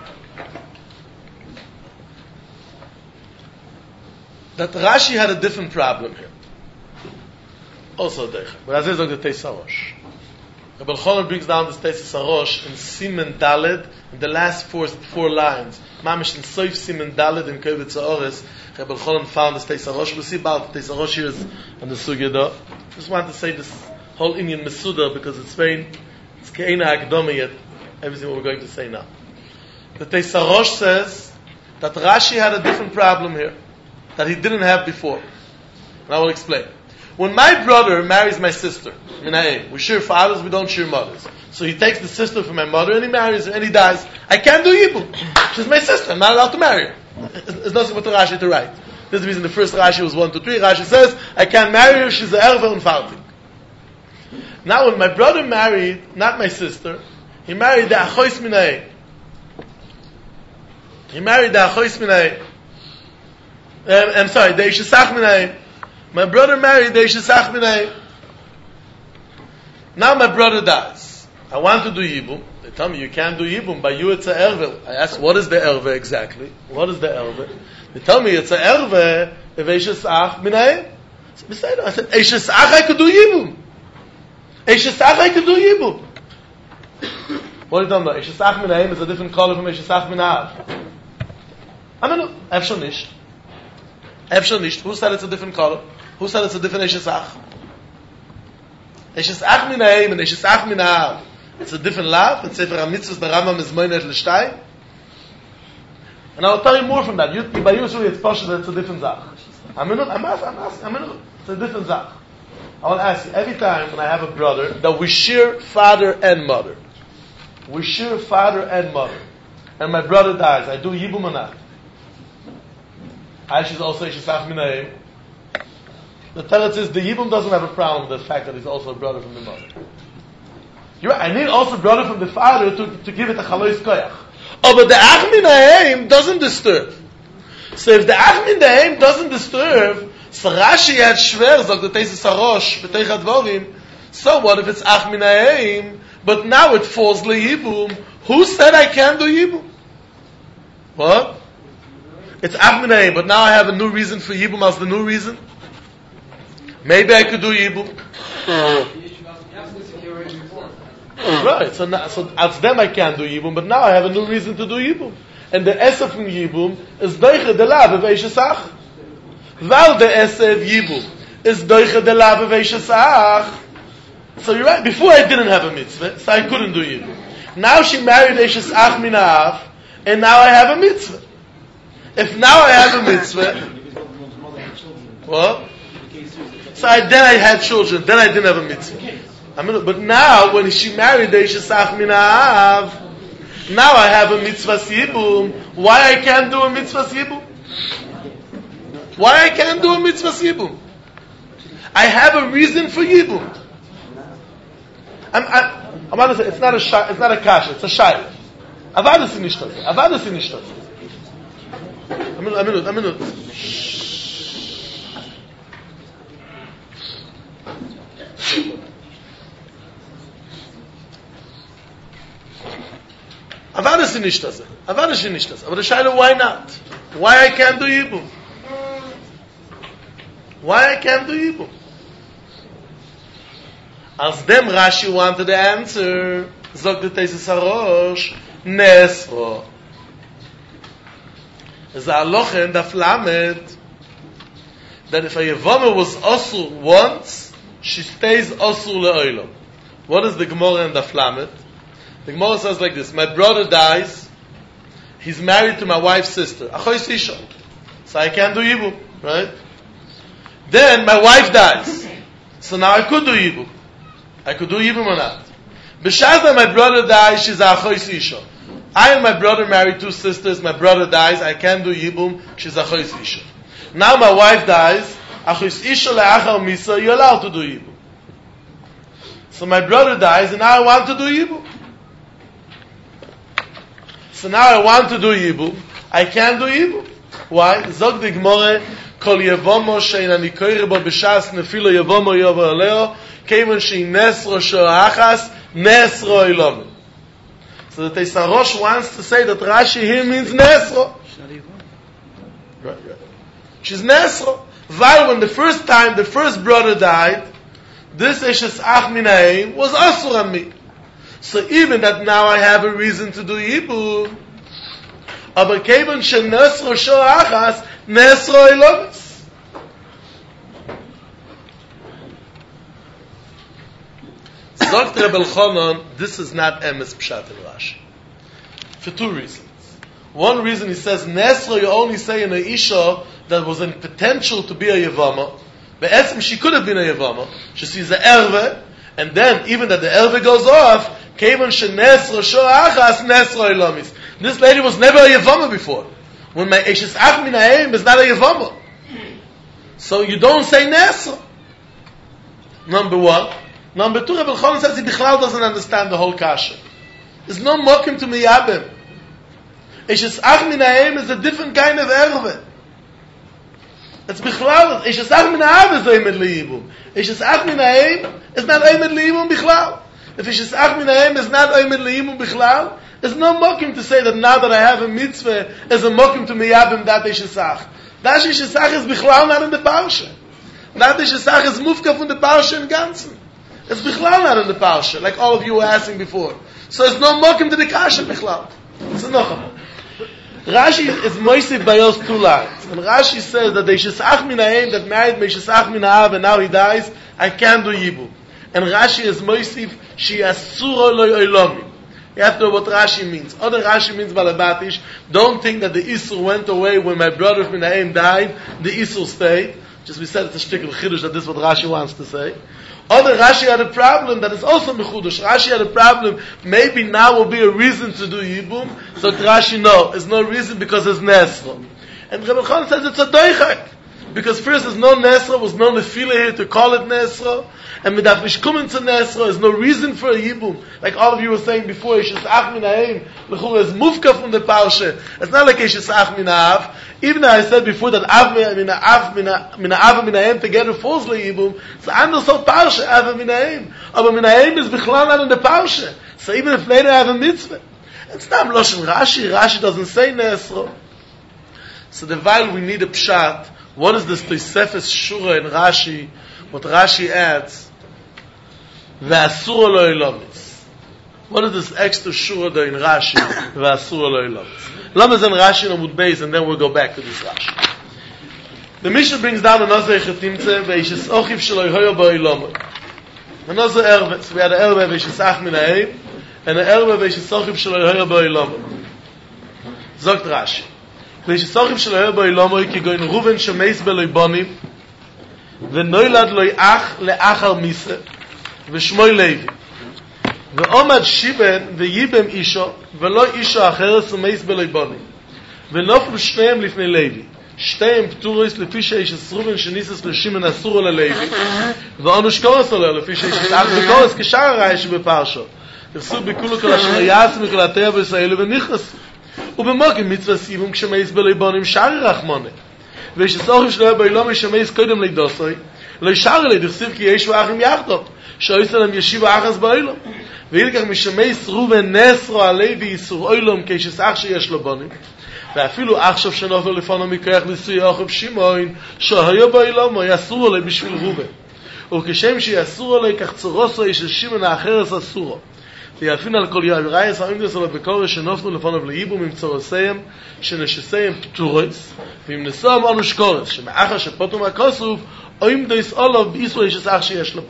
That Rashi had a different problem here. Also there. But Azay zog the Teisus Harosh. Rabbi Elchanan brings down this Teisus Harosh in Simen Daled, in the last four, four lines. Mamish in Soif Simen Daled in Kovetz Ha'oretz, Rabbi Elchanan found this Teisus Harosh. We'll see about Teisus Harosh here is on the Sugya. Just want to say this whole Indian Mesuda because it's very, it's Ke'ena Akdoma yet, everything what we're going to say now. The Teisus Harosh says that Rashi had a different problem here that he didn't have before. And I will explain. When my brother marries my sister, Minahim, we share fathers, we don't share mothers. So he takes the sister from my mother and he marries her and he dies. I can't do Yibum. She's my sister, I'm not allowed to marry her. It's nothing but the Rashi to write. This is the reason the first Rashi was one to three. Rashi says, I can't marry her, she's a erva and farting. Now when my brother married, not my sister, he married the Achois Minay. He married the Achois Minay. Um, I'm sorry, the Ishesach Minay. My brother married the Ishesach Minay. Now my brother dies. I want to do Yibum. They tell me you can't do Yibum. By you it's a erve. I ask, what is the erve exactly? What is the erve? They tell me it's a erve. If Ishesach Minay. I said, Ishesach I could do Yibum. Ishesach I could do Yibum. What are you talking about? Ishesach Minay is a different color from Ishesach Minav. I mean, Efshon nicht. Efshon nicht. Who said it's a different color? Who said it's a different Ishesach? Ishesach Minay and Ishesach Minav. It's a different lav. It's Sefer HaMitzvos, the Rambam is Moinet L'Shtay. And I'll tell you more from that. You, by usually it's possible that it's a different Zach. I'm in, I'm asking, I'm asking, I'm in, it's a different Zach. I want to ask you, every time when I have a brother, that we share father and mother. We share father and mother. And my brother dies. I do Yibum or not? I should also Ishesach Minay. The Teretz is the Yibum doesn't have a problem with the fact that he's also a brother from the mother. You're right, I need also a brother from the father to, to give it a Chalois Koyach. Oh, but the Ach Minaim doesn't disturb. So if the Ach Minaim doesn't disturb, so Rashi had Shver, sagt the Tesis HaRosh, B'teich HaDvorim, so what if it's Ach Minaim, but now it falls LeYibum? Who said I can't do Yibum? What? It's Ach Minaim, but now I have a new reason for Yibum as the new reason? Maybe I could do Yibum. Right, so now, so as them I can't do Yibum, but now I have a new reason to do Yibum. And the Esef from Yibum is Doiche de Lav of Eishesach. Val the Esef Yibum is Doiche de Lav of Eishesach. So you're right, before I didn't have a mitzvah, so I couldn't do Yibum. Now she married Eishesach Minav, and now I have a mitzvah. If now I have a mitzvah, what? So I, then I had children, then I didn't have a mitzvah. I mean, but now, when she married the Ishesach Minav, now I have a mitzvah Yibum. Why I can't do a mitzvah Yibum? Why I can't do a mitzvah Yibum? I have a reason for Yibum. I'm, I'm, I'm honest, it's not a shy, it's not a kasha, it's a shy. Avada si nishtat. Avada si nishtat. A minute, a minute, a minute. Avada si nishtat. Avada si nishtat. But the shaila, why not? Why I can't do Yibum? Why I can't do Yibum? As them Rashi wanted the answer, sagt the Tesis HaRosh, Nesro. There's a halacha in Daf Lamed that if a Yevama was Osur once, she stays Osur le'olam. What is the Gemara in Daf Lamed? The Gemara says like this: my brother dies, he's married to my wife's sister, Achois Isha, so I can't do Yibum, right? Then my wife dies, so now I could do Yibum. I could do Yibum or not. B'shas my brother dies, she's Achois Isha. I and my brother married two sisters. My brother dies. I can't do Yibum. She's Achois Isha. Now my wife dies. Achois Isha le'achar misa. You're allowed to do Yibum. So my brother dies, and now I want to do Yibum. So now I want to do Yibum. I can't do Yibum. Why? Zog the Gemara, Kol Yevomo she'in anikoyre bo b'shas nefilo Yevomo yovo aleo keivon she'in nesro sho'achas nesro ilomim. So the Tesis HaRosh wants to say that Rashi here means Nesro. Right, right. She's Nesro. While when the first time the first brother died, this Eshes Ach Minaim was Asur on me. So even that now I have a reason to do Yibum, aber Kevon she Nesro Sho Achas, Nesro Elovis. Sagt Rebbe Elchanan, this is not Emes Pshat in Rashi. For two reasons. One reason he says, Nesro you only say in a Isha that was in potential to be a Yevama. But Esm, she could have been a Yevama. She sees the Erve, and then even that the Erve goes off, Kevon she Nesro Sho Achas Nesro Elomis. This lady was never a Yevama before. When my Eshes Ach Minaim is not a Yevama. So you don't say Nesra. Number one. Number two, Rebbe Elchanan says he bichlal doesn't understand the whole kasha. There's no mokim to miyabim. Ishes ach minaim is a different kind of erve. It's bichlal. Ishes ach minav is oimed liyibum. Ishes ach minaim is not oimed liyibum bichlal. If Ishes ach minaim is not oimed liyibum bichlal, there's no mokim to say that now that I have a mitzvah is a mokim to miyabim that Ishes ach. That Ishes ach is bichlal not in the parsha. That Ishes ach is mufka from the parsha in Ganzen. It's bichlal not in the parsha, like all of you were asking before. So there's no mokim to the kasha bichlal. It's a nocham. Rashi is moisif by us two lines. And Rashi says that the Shesach min ha'em that married me Shesach min ha'av and now he dies, I can't do Yibum. And Rashi is moisif she asuro lo yoilomi. You have to know what Rashi means. Other Rashi means Balabatish. Don't think that the Isur went away when my brother min ha'em died. The Isur stayed. Just we said it's a shtickle chidush that this is what Rashi wants to say. Other Rashi had a problem that is also mechudush. Rashi had a problem. Maybe now will be a reason to do Yibum. So Rashi, no, there's no reason because it's Nesra. And Rebbe Elchanan says it's a doichak. Because first there's no Nesra, was no nefila here to call it Nesra. And midaf mishkumen to Nesra, there's no reason for a Yibum. Like all of you were saying before, Ishes ach min ha'em, l'chura is mufka from the parsha. It's not like Ishes ach min ha'av. Even though I said before that av min ha'av min ha'av min ha'em together falls le'Yibum, so I'm not so parsha, av min ha'em. Aber min ha'em is bichlal not in the parsha. So even if later I have a mitzvah. It's not Loshen Rashi. Rashi doesn't say Nesra. So the while we need a pshat, what is this Tosefes Shura in Rashi? What Rashi adds, Ve'asura lo ilamis. What is this extra Shura there in Rashi? Ve'asura lo ilamis. Lamas and Rashi and Amud Beis, and then we'll go back to this Rashi. The Mishnah brings down another Echetimtze, Ve'ishes ochiv shelo yohoyo ba'ilomo. Another erve. So we had an erve Ve'ishes ach min ha'em, and an erve Ve'ishes ochiv shelo yohoyo ba'ilomo. Zogt Rashi. Ve'ishes ochiv shelo yohoyo ba'ilomo, ki goin Ruven shemeis beloi bonim, ve'noilad loi ach le'achar mise, ve'shmoi Levi. Ve'omad shiben ve'yibem isho, ve'lo isho acheres u'meis beloi bonim. Ve'noflu shneim lifnei Levi. שתיהם פטוריס לפי שיש עשרובין שניסס לשימן אסורו ללוי ואנו שקורס עולה לפי שיש אך בקורס כשאר הראי שבפרשו תפסו בכולו כל אשר יעש מכל התאר בישראלו ונכנסו ובמוקים מצווה סיבום כשמייס בליבונים שערי רחמונה ויש הסורים שלו באילום ישמייס קודם לידוסוי לא ישר אלי דכסיב כי ישו אחים יחדו שאויס עליהם ישיבו אחס באילום וילכך משמייס רובן נסרו עלי ויסור אילום כשס אח שיש לו בונים ואפילו עכשיו שנופל לפנו מכוח ניסוי אחוב שמעון שהיה באילום יסור עלי בשביל רובן וכשם שיסור עלי כך צורוסו יש שמעון האחרס אסורו ויפין על כל יעבירי עשרים דסו בקורש שנופלו לפנו ולאיבו ממצורסיהם שנשסיהם פטורס ואם נסום אנו שקורס שמאחר שפוטו מהכוסוף או אם דייס אולוב בישראל יש אח שיש לו פה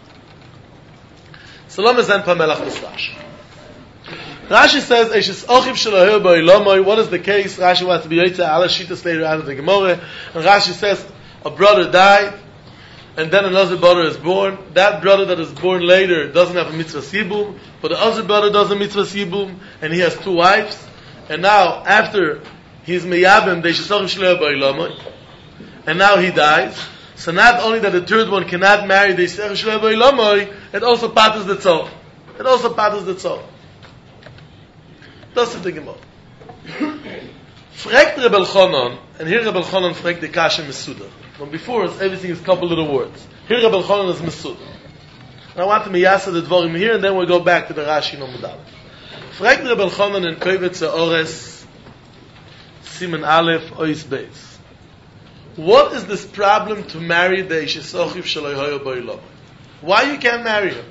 סלום הזן פה מלך בסרש Rashi says, "Eishes ochiv shelo her ba'ilomoi." What is the case? Rashi wants to be yotze ala shitas later out of the Gemara, and Rashi says a brother died, and then another brother is born. That brother that is born later doesn't have a mitzvah sibum, but the other brother does a mitzvah sibum, and he has two wives. And now, after he's meyabim, the eishes ochiv shelo her ba'ilomoi, and now he dies. So not only that the third one cannot marry the eishes ochiv shelo her ba'ilomoi, it also patters the tzol. It also patters the tzol. Das ist die Gemara. Fragt Rebbe Elchanan, and here Rebbe Elchanan fragt the Kasha Mesuda. But before, everything is a couple little words. Here Rebbe Elchanan is Mesuda. And I want to miyasa the dvorim here, and then we'll go back to the Rashi no Mudal. Fragt Rebbe Elchanan in Kovetz Ores, Siman Aleph, Ois Beis. What is this problem to marry the Eishes Ochiv Shelo Yohoyo Ba'ilom? Why you can't marry him?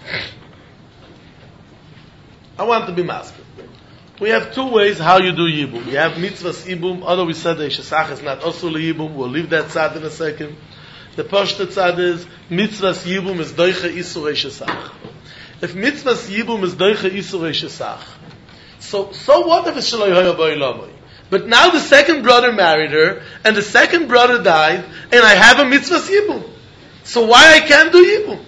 I want to be masked. We have two ways how you do Yibum. You have mitzvahs Yibum, although we said the Shesach is not also Yibum. We'll leave that tzad in a second. The Pashta tzad is mitzvahs Yibum is doiche Isur Shesach. If mitzvahs Yibum is doiche Isur Shesach, so so what if it's Shelo Yohoyo Ba'ilomoi? But now the second brother married her, and the second brother died, and I have a mitzvahs Yibum. So why I can't do Yibum?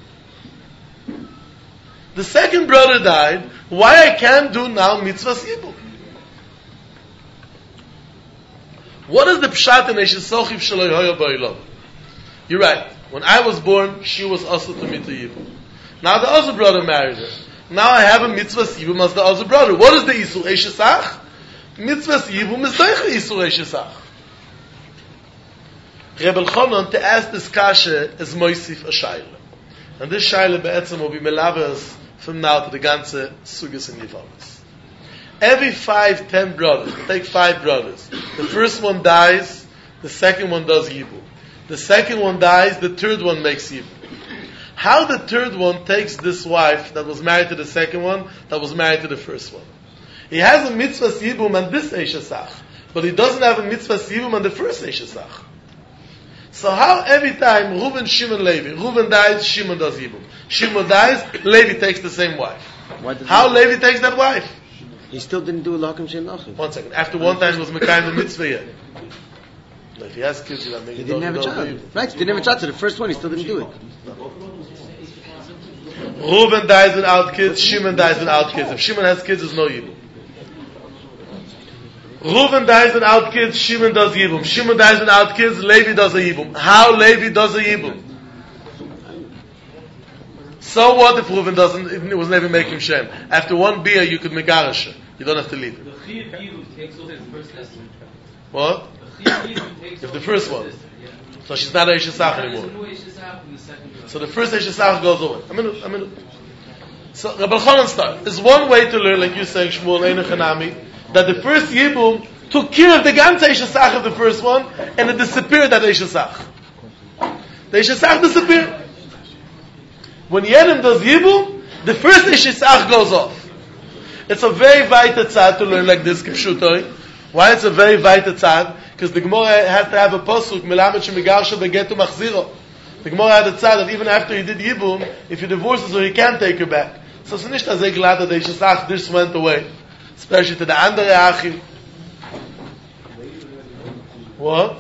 The second brother died. Why I can't do now mitzvahs Yibum? What is the pshat in Eish Sochiv Shelo Hoya Ba'olam? You're right. When I was born, she was also to me to Yibum. Now the other brother married her. Now I have a mitzvah Yibum as the other brother. What is the Isur Eish Sach? Mitzvah Yibum is Deicha Isur Eish Sach. Reb Elchanan, to ask this kasha, is Moisif a Shaila. And this Shaila be'etzem will be melavas from now to the ganze Sugis and Yivamas. Every five, ten brothers, take five brothers. The first one dies, the second one does Yibum. The second one dies, the third one makes Yibum. How the third one takes this wife that was married to the second one, that was married to the first one. He has a mitzvah Yibum and this Eish Sach, but he doesn't have a mitzvah Yibum and the first Eish Sach. So how every time Reuven, Shimon, Levi, Reuven dies, Shimon does Yibum. Shimon dies, Levi takes the same wife. How Levi takes that wife? He still didn't do a Lakim Shem Nachim. One second. After one time he was Mekayim the mitzvah yet. If he has kids, he'll make he it. He didn't have a child. Right, he didn't have a child. So the first one, he still didn't do it. Reuven dies without kids, Shimon dies without kids. If Shimon has kids, there's no Yibum. Reuven dies without kids, Shimon does Yibum. Shimon dies without kids, Levi does a Yibum. How Levi does a Yibum? So what if Reuven doesn't, it was never making Shem? After one beer, you could megarish her. You don't have to leave it. What? If the first one. So she's not a Eish Sach anymore. So the first Eish Sach goes away. A minute, a minute. So Rabbi Elchanan starts. There's one way to learn, like you saying, Shmuel Einu Chanami, that the first Yibum took care of the ganze Eish Sach of the first one, and it disappeared that Eish Sach. The Eish Sach disappeared. When Yedim does Yibum, the first Eish Sach goes off. It's a very vital tzad to learn like this, Kipshutoi. Why it's a very vital tzad? Because the Gemara has to have a posuk, Melamed Shemigarsha Begetu Machziro. The Gemara had a tzad that even after he did Yibum, if he divorces her, he can't take her back. So it's nicht as a glad that Eish Sach this went away. Especially to the andere Achim. What?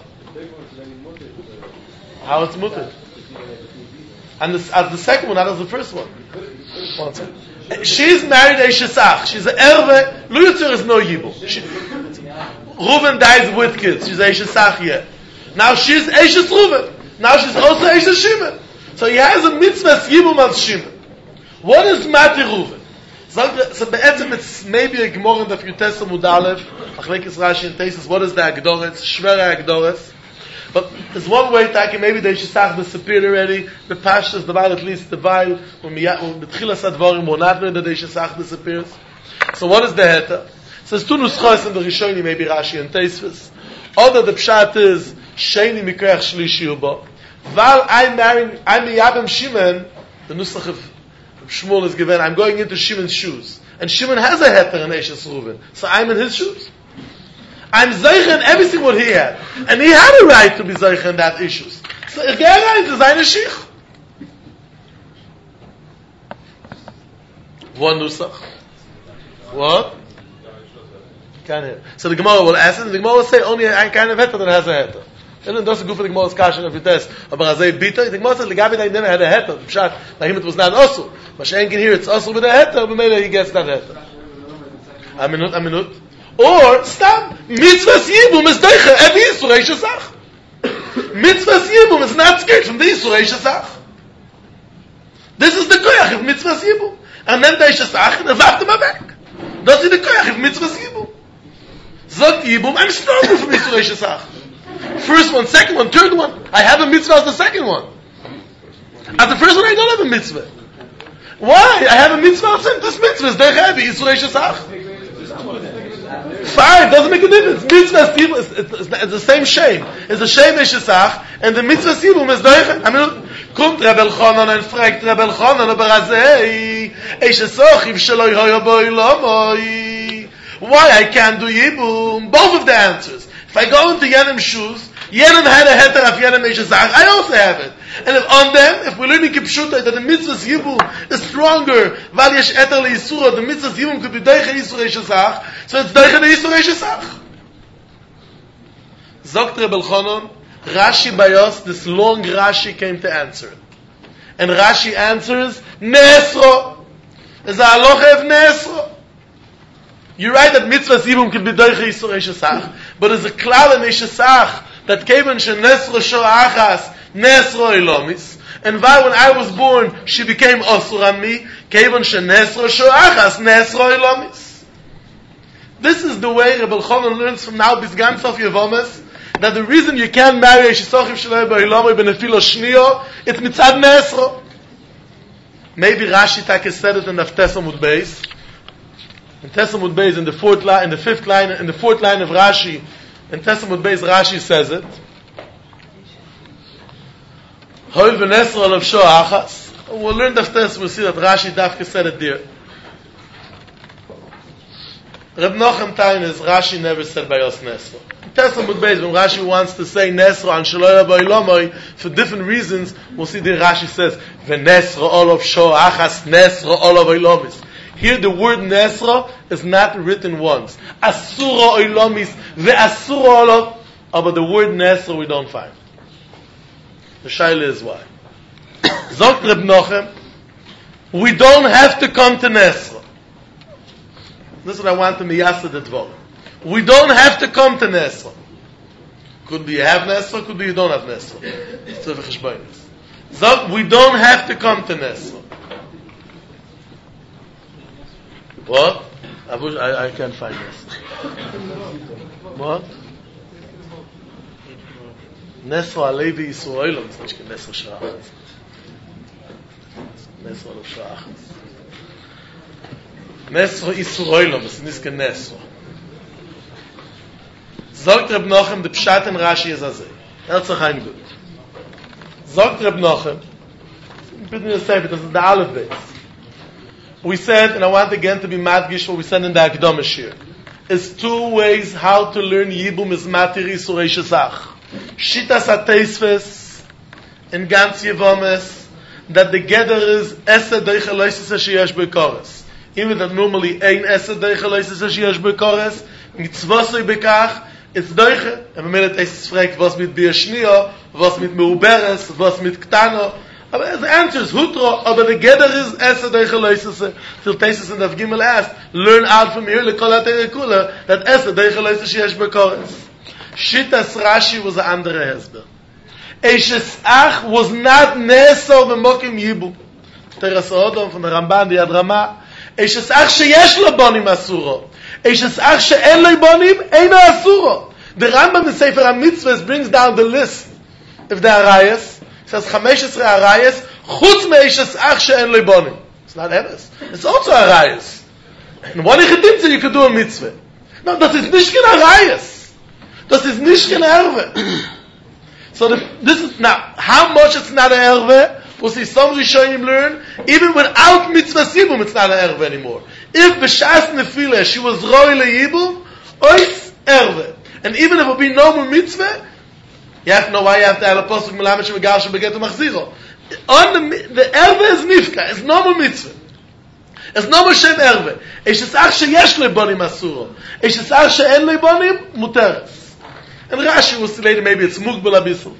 How it's mutter? And this, as the second one, not as the first one. One second. She's married Eish Sach. She's an Erve. Luyutzer is no Yibum. Reuven dies with kids. She's Eish Sach yet. Now she's Eish Reuven. Now she's also Eish Shimon. So he has a mitzvah Yibum as Shimon. What is Mati Reuven? So be'etzem it's maybe a Gemara that you test Amud Aleph, Machlekes Rashi and Teisus, what is the Agdores? Shvera Agdores. But there's one way that maybe the Eish Sach disappeared already. The Pashtas, the Weil, at least the Weil, when the Tchilas Advarim, will not know that the Eish Sach disappears. So what is the Heta? So there's two Nuschos in the Rishoni, maybe Rashi and Teisus. Other the Pshat is, Sheini Mikrech Shlishi Uba. While I'm marrying, I'm Yabim Shimon, the Nusach of Shmuel is given, I'm going into Shimon's shoes. And Shimon has a heter in Eish Reuven. So I'm in his shoes. I'm Zeichen everything what he had. And he had a right to be Zeichen in that issues. So if he had a right to sein a Sheikh. One Nusach. What? Can't hear. So the Gemara will ask it, and the Gemara will say only a kind of heter that has a heter. And then doesn't go for the Gemara's kasha if you test. Aber Azay Bita, the Gemara said the Gabi never had a heter. The Pshat, by him it was not also. But Shein can hear it's also with a heter, but maybe he gets that heter. A minute, a minute. Or, stop. Mitzvahs Yibum is Deicha, every Yisur Eish Sach. Mitzvahs Yibum is not scared from the Yisur Eish Sach. This is the Koyach of Mitzvahs Yibum. And then the Eish Sach, and waft him back. That's the Koyach of Mitzvahs Yibum. Zot Yibum, I'm stronger from Yisur Eish Sach. First one, second one, third one. I have a mitzvah as the second one. As the first one, I don't have a mitzvah. Why? I have a mitzvah as this mitzvah is Deicha, every Yisur Eish Sach. Fine, doesn't make a difference. Mitzvah Sibum is it's, it's, it's the same shame. It's a shame Eish Sach, and the mitzvah Sibum is Deicha. I mean, kommt Reb Elchanan and fragt Reb Elchanan aber Azei Eish Sach if shelo yoyo boilamoi. Why I can't do Yibum? Both of the answers. If I go into Yenim shoes, Yenim had a heter of Yenim Eish Sach. I also have it. And if on them, if we're learning Kipshuta, that the mitzvah Yibum is stronger, Val yesh eter le'Yisura, the mitzvah Yibum could be Deicha Yisur Eish Sach, so it's Deicha Yisur Eish Sach. Zogt Reb Elchanan, Rashi Bayos, this long Rashi came to answer it. And Rashi answers, Nesro. It's a halacha of Nesro. You're right that mitzvahs yibum can be doiche isur eshesach, but there's a klal in eshesach that kevan she nesro shoachas nesro ilomis, and why when I was born she became osur on me, kevan she nesro shoachas nesro ilomis. This is the way Rebbe Elchanan learns from now bis ganz auf Yevomes, that the reason you can't marry eshesachim shaloi ba'ilomoi benefilo shnio, it's mitzad nesro. Maybe Rashi Taka said it in the Tessamud Beis. In Tessamud Beis, in the fourth line, in the fifth line, in the fourth line of Rashi, in Tessamud Beis, Rashi says it. Hoil v'nesro alav shoachas. We'll learn the Tes, we'll see that Rashi Dafka said it there. Reb Nochem Tainus, Rashi never said by us nesro. In Tessamud Beis, when Rashi wants to say nesro and shaloya ba'ilomoi for different reasons, we'll see there Rashi says v'nesro olav shoachas nesro olav ilomis. Here the word nesro is not written once. Asura ilomis ve'asura olav, but the word nesro we don't find. The shaila is why. Zogt Reb Nochem, we don't have to come to nesro. This is what I want to miyasa the dvar. We don't have to come to nesro. Could be you have nesro, could be you don't have nesro. So we don't have to come to nesro. What? I, wish, I, I can't find nesro. What? Nesro alevi Yisraelim. It's not nesro shachas. Nesro alav shachas. Nesro Yisraelim, es ist nicht kein Nesro. Sagt Reb Nochem, der Pshat in Rashi ist also. Hört sich ein gut. Sagt Reb Nochem, bitte mir say, das ist der Aleph Beis. We said, and I want again to be madgish what we said in the Akdama Shir, is two ways how to learn Yibum is Matiri Surei Shesach. Shitas HaTeisves, in Gans Yevomes, that the gather is Esa Deicha Loises Sheyesh Bekoros. Even that normally ein Esa Deicha Loises Sheyesh Bekoros, mitzvosoi bekach, it's Deicha. And when it is fragt, was mit Bia Shnio, was mit Meuberes, was mit Ktano, but the answer is Hutro, but the gather is Esa Deicha Loises. Till Tesis and Av Gimel asked, learn out from here, Lekol HaTerekula, that Esa Deicha Loises Sheyesh Bekoros. Shitas Rashi was the andere Hesber. Eishes Ach was not Neso b'mokim Yibum. Teras Odom from the Ramban, the Yad Ramah. Eishes Ach sheyesh lo bonim asuro. Eishes Ach she'en lo bonim, eino asuro. The Rambam in Sefer HaMitzvahs brings down the list of the Arayas. It says Chamesh Esrei Arayas, chutz me'eishes Ach she'en lo bonim. It's not Emes. It's also Arayas. And one Ichidimtze you could do a mitzvah. No, that is nicht kein Arayas. Das ist nicht kein Erwe. So the, this is now how much it's not an erve. We'll see some Rishonim learn even without mitzvah yibum it's not an erve anymore. If b'shas nefila she was roy leyibum, ois erve. And even if it be no more mitzvah, you have to know why you have to have a pasuk melamed shemegar shebeget umachziro. On the the erve is nifka. It's no more mitzvah. It's no more shem erve. It's just ach sheyesh leibonim asuro. It's just ach she'en leibonim muteres. And Rashi will see later, maybe it's Mugbel Abyssal.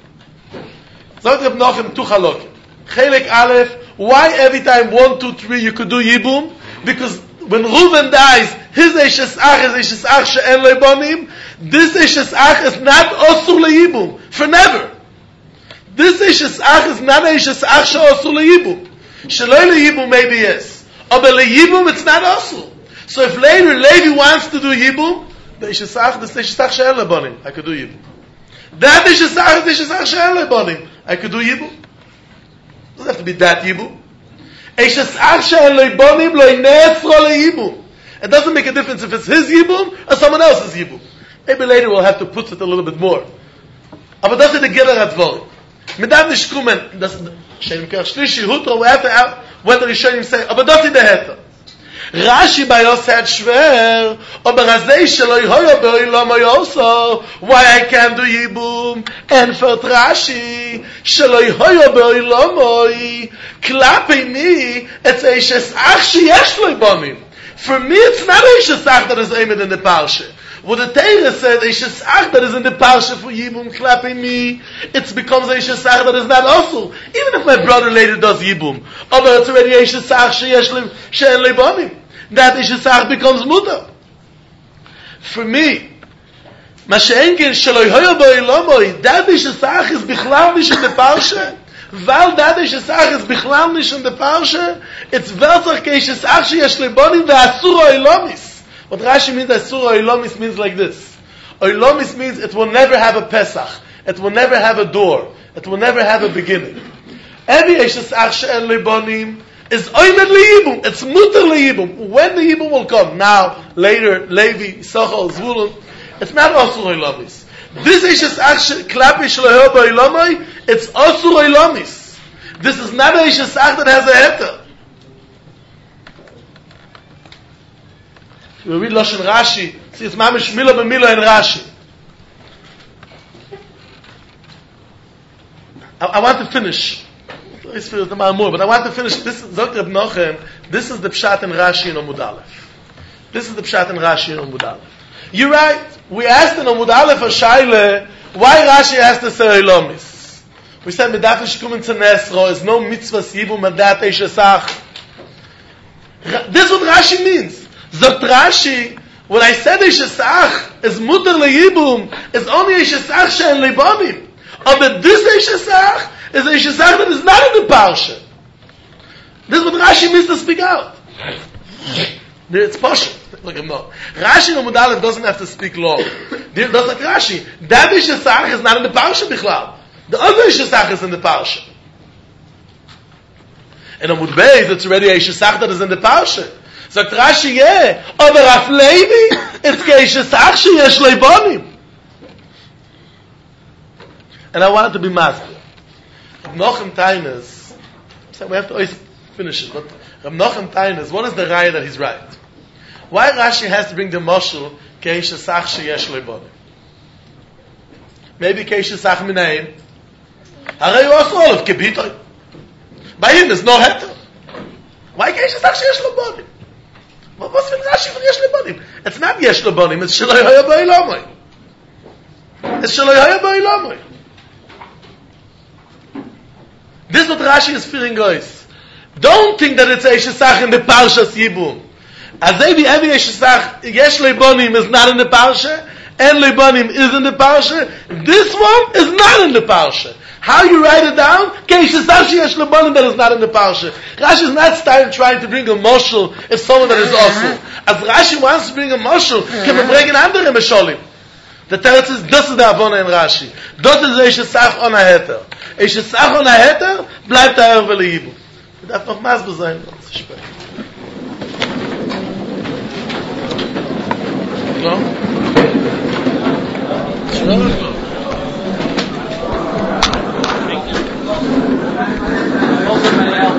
Sagt Reb Nochem, two halakim. Chelek Aleph, why every time one, two, three you could do Yibum? Because when Reuven dies, his Eishes Ach is Eishes Ach she'en leibonim. This Eishes Ach is not Osur leYibum, for never. This Eishes Ach is not Eishes Ach she'osur leYibum. She'loi leYibum maybe yes. But leYibum it's not Osur. So if later Levi wants to do Yibum, the Ishesach, the Ishesach she'en leibonim, I could do Yibum. That Ishesach, the Ishesach she'en leibonim, I could do Yibum. Doesn't have to be that Yibum. Ishesach she'en leibonim lo nesro leYibum. It doesn't make a difference if it's his Yibum or someone else's Yibum. Maybe later we'll have to put it a little bit more. Aber das ist der Geder HaDvorim. Mit dem nicht kommen, das Shem Kach Shlishi, Hutra, we have to have, when the Rishonim say, aber das ist der Heter. Rashi by us had schwer, aber azay shelo yoyo beilo moyoso, why I can't do Yibum, and for Rashi, shelo yoyo beilo moi, klape me, it's Eishes Ach sheyesh lo bonim. For me, it's not Eishes Ach that is aimed in the Parsha. What the Torah said, Eishes Ach that is in the Parsha for Yibum, klape me, it becomes Eishes Ach that is not also. Even if my brother later does Yibum, but it's already Eishes Ach sheyesh lo she'en lo bonim. That Eishes Ach becomes mutter. For me, מה שאין כן שלא יהיה בעולמוי, דדי שסח is בכלל nicht in der Parsha, weil דדי שסח is בכלל nicht in der Parsha, it's welzach כשסח שיש לבונים ואסור העולמיס. What Rashi means asur העולמיס means like this. Oilomis means it will never have a Pesach. It will never have a door. It will never have a beginning. Every Eishesach she'en leibonim is oimed leibum. It's muter leibum. When the Yibum will come, now, later, Levi, Sochel, Zvulun, it's not Osur Oilomis. This Eishesach klapi shleho ba'oilomai, it's Osur Oilomis. This is not an Eishesach that has a heter. We read Lashon Rashi. See, it's mamish mila b'mila in Rashi. I, I want to finish. But I want to finish. This is Zok Reb Nochem. This is the pshat in Rashi in Omud Aleph. This is the pshat in Rashi in Omud Aleph. You're right. We asked in Omud Aleph a shaila why Rashi has to say Elomis. We said Medaf Shkumen Tzanesro is no mitzvah yibum Medat Eishesach. This is what Rashi means. Zot Rashi, when I said Eishesach is muter leyibum, is only Eishesach she'en leibonim. But this Eishesach is Eishesach that is not in the Parsha. This is what Rashi means to speak out. It's Pasha. Look at no. Rashi in Amud Aleph doesn't have to speak long. That's like Rashi. That Eishesach is not in the Parsha bichlal. The other Eishesach is in the Parsha. In Amud Beis, it's already Eishesach that is in the Parsha. Sagt Rashi, yeah, aber auf Levi, it's Keishesach sheyesh leibonim. And I wanted to be master. Rav Nochem Tainus, so we have to always finish it, but Rav Nochem Tainus, what is the raya that he's right? Why Rashi has to bring the moshel Keishesach sheyesh leibonim? Maybe Keishesach minayin. Harei also all of Kebitoy. By him there's no heter. Why Keishesach sheyesh leibonim? What's in Rashi for Yesh Lebonim? It's not Yesh Lebonim, it's Shaloi Hoya Ba'ilamoi. It's Shaloi Hoya Ba'ilamoi. This is what Rashi is fearing, guys. Don't think that it's Eishesach in the Parshas Yibum. As every every Eishesach, Yesh Lebonim is not in the Parsha, and Lebonim is in the Parsha. This one is not in the Parsha. How you write it down? Keishesach sheyesh lebonim that is not in the Parsha. Rashi is not starting trying to bring a moshel if someone that is also. As Rashi wants to bring a moshel, can we bring an andere mesholim? The teretz is, this is the avona in Rashi. Das is Eishesach on a heter. Eishesach on a heter, bleibt er over leibu. Wir darf noch masbe sein, das ist spät. No? Sure.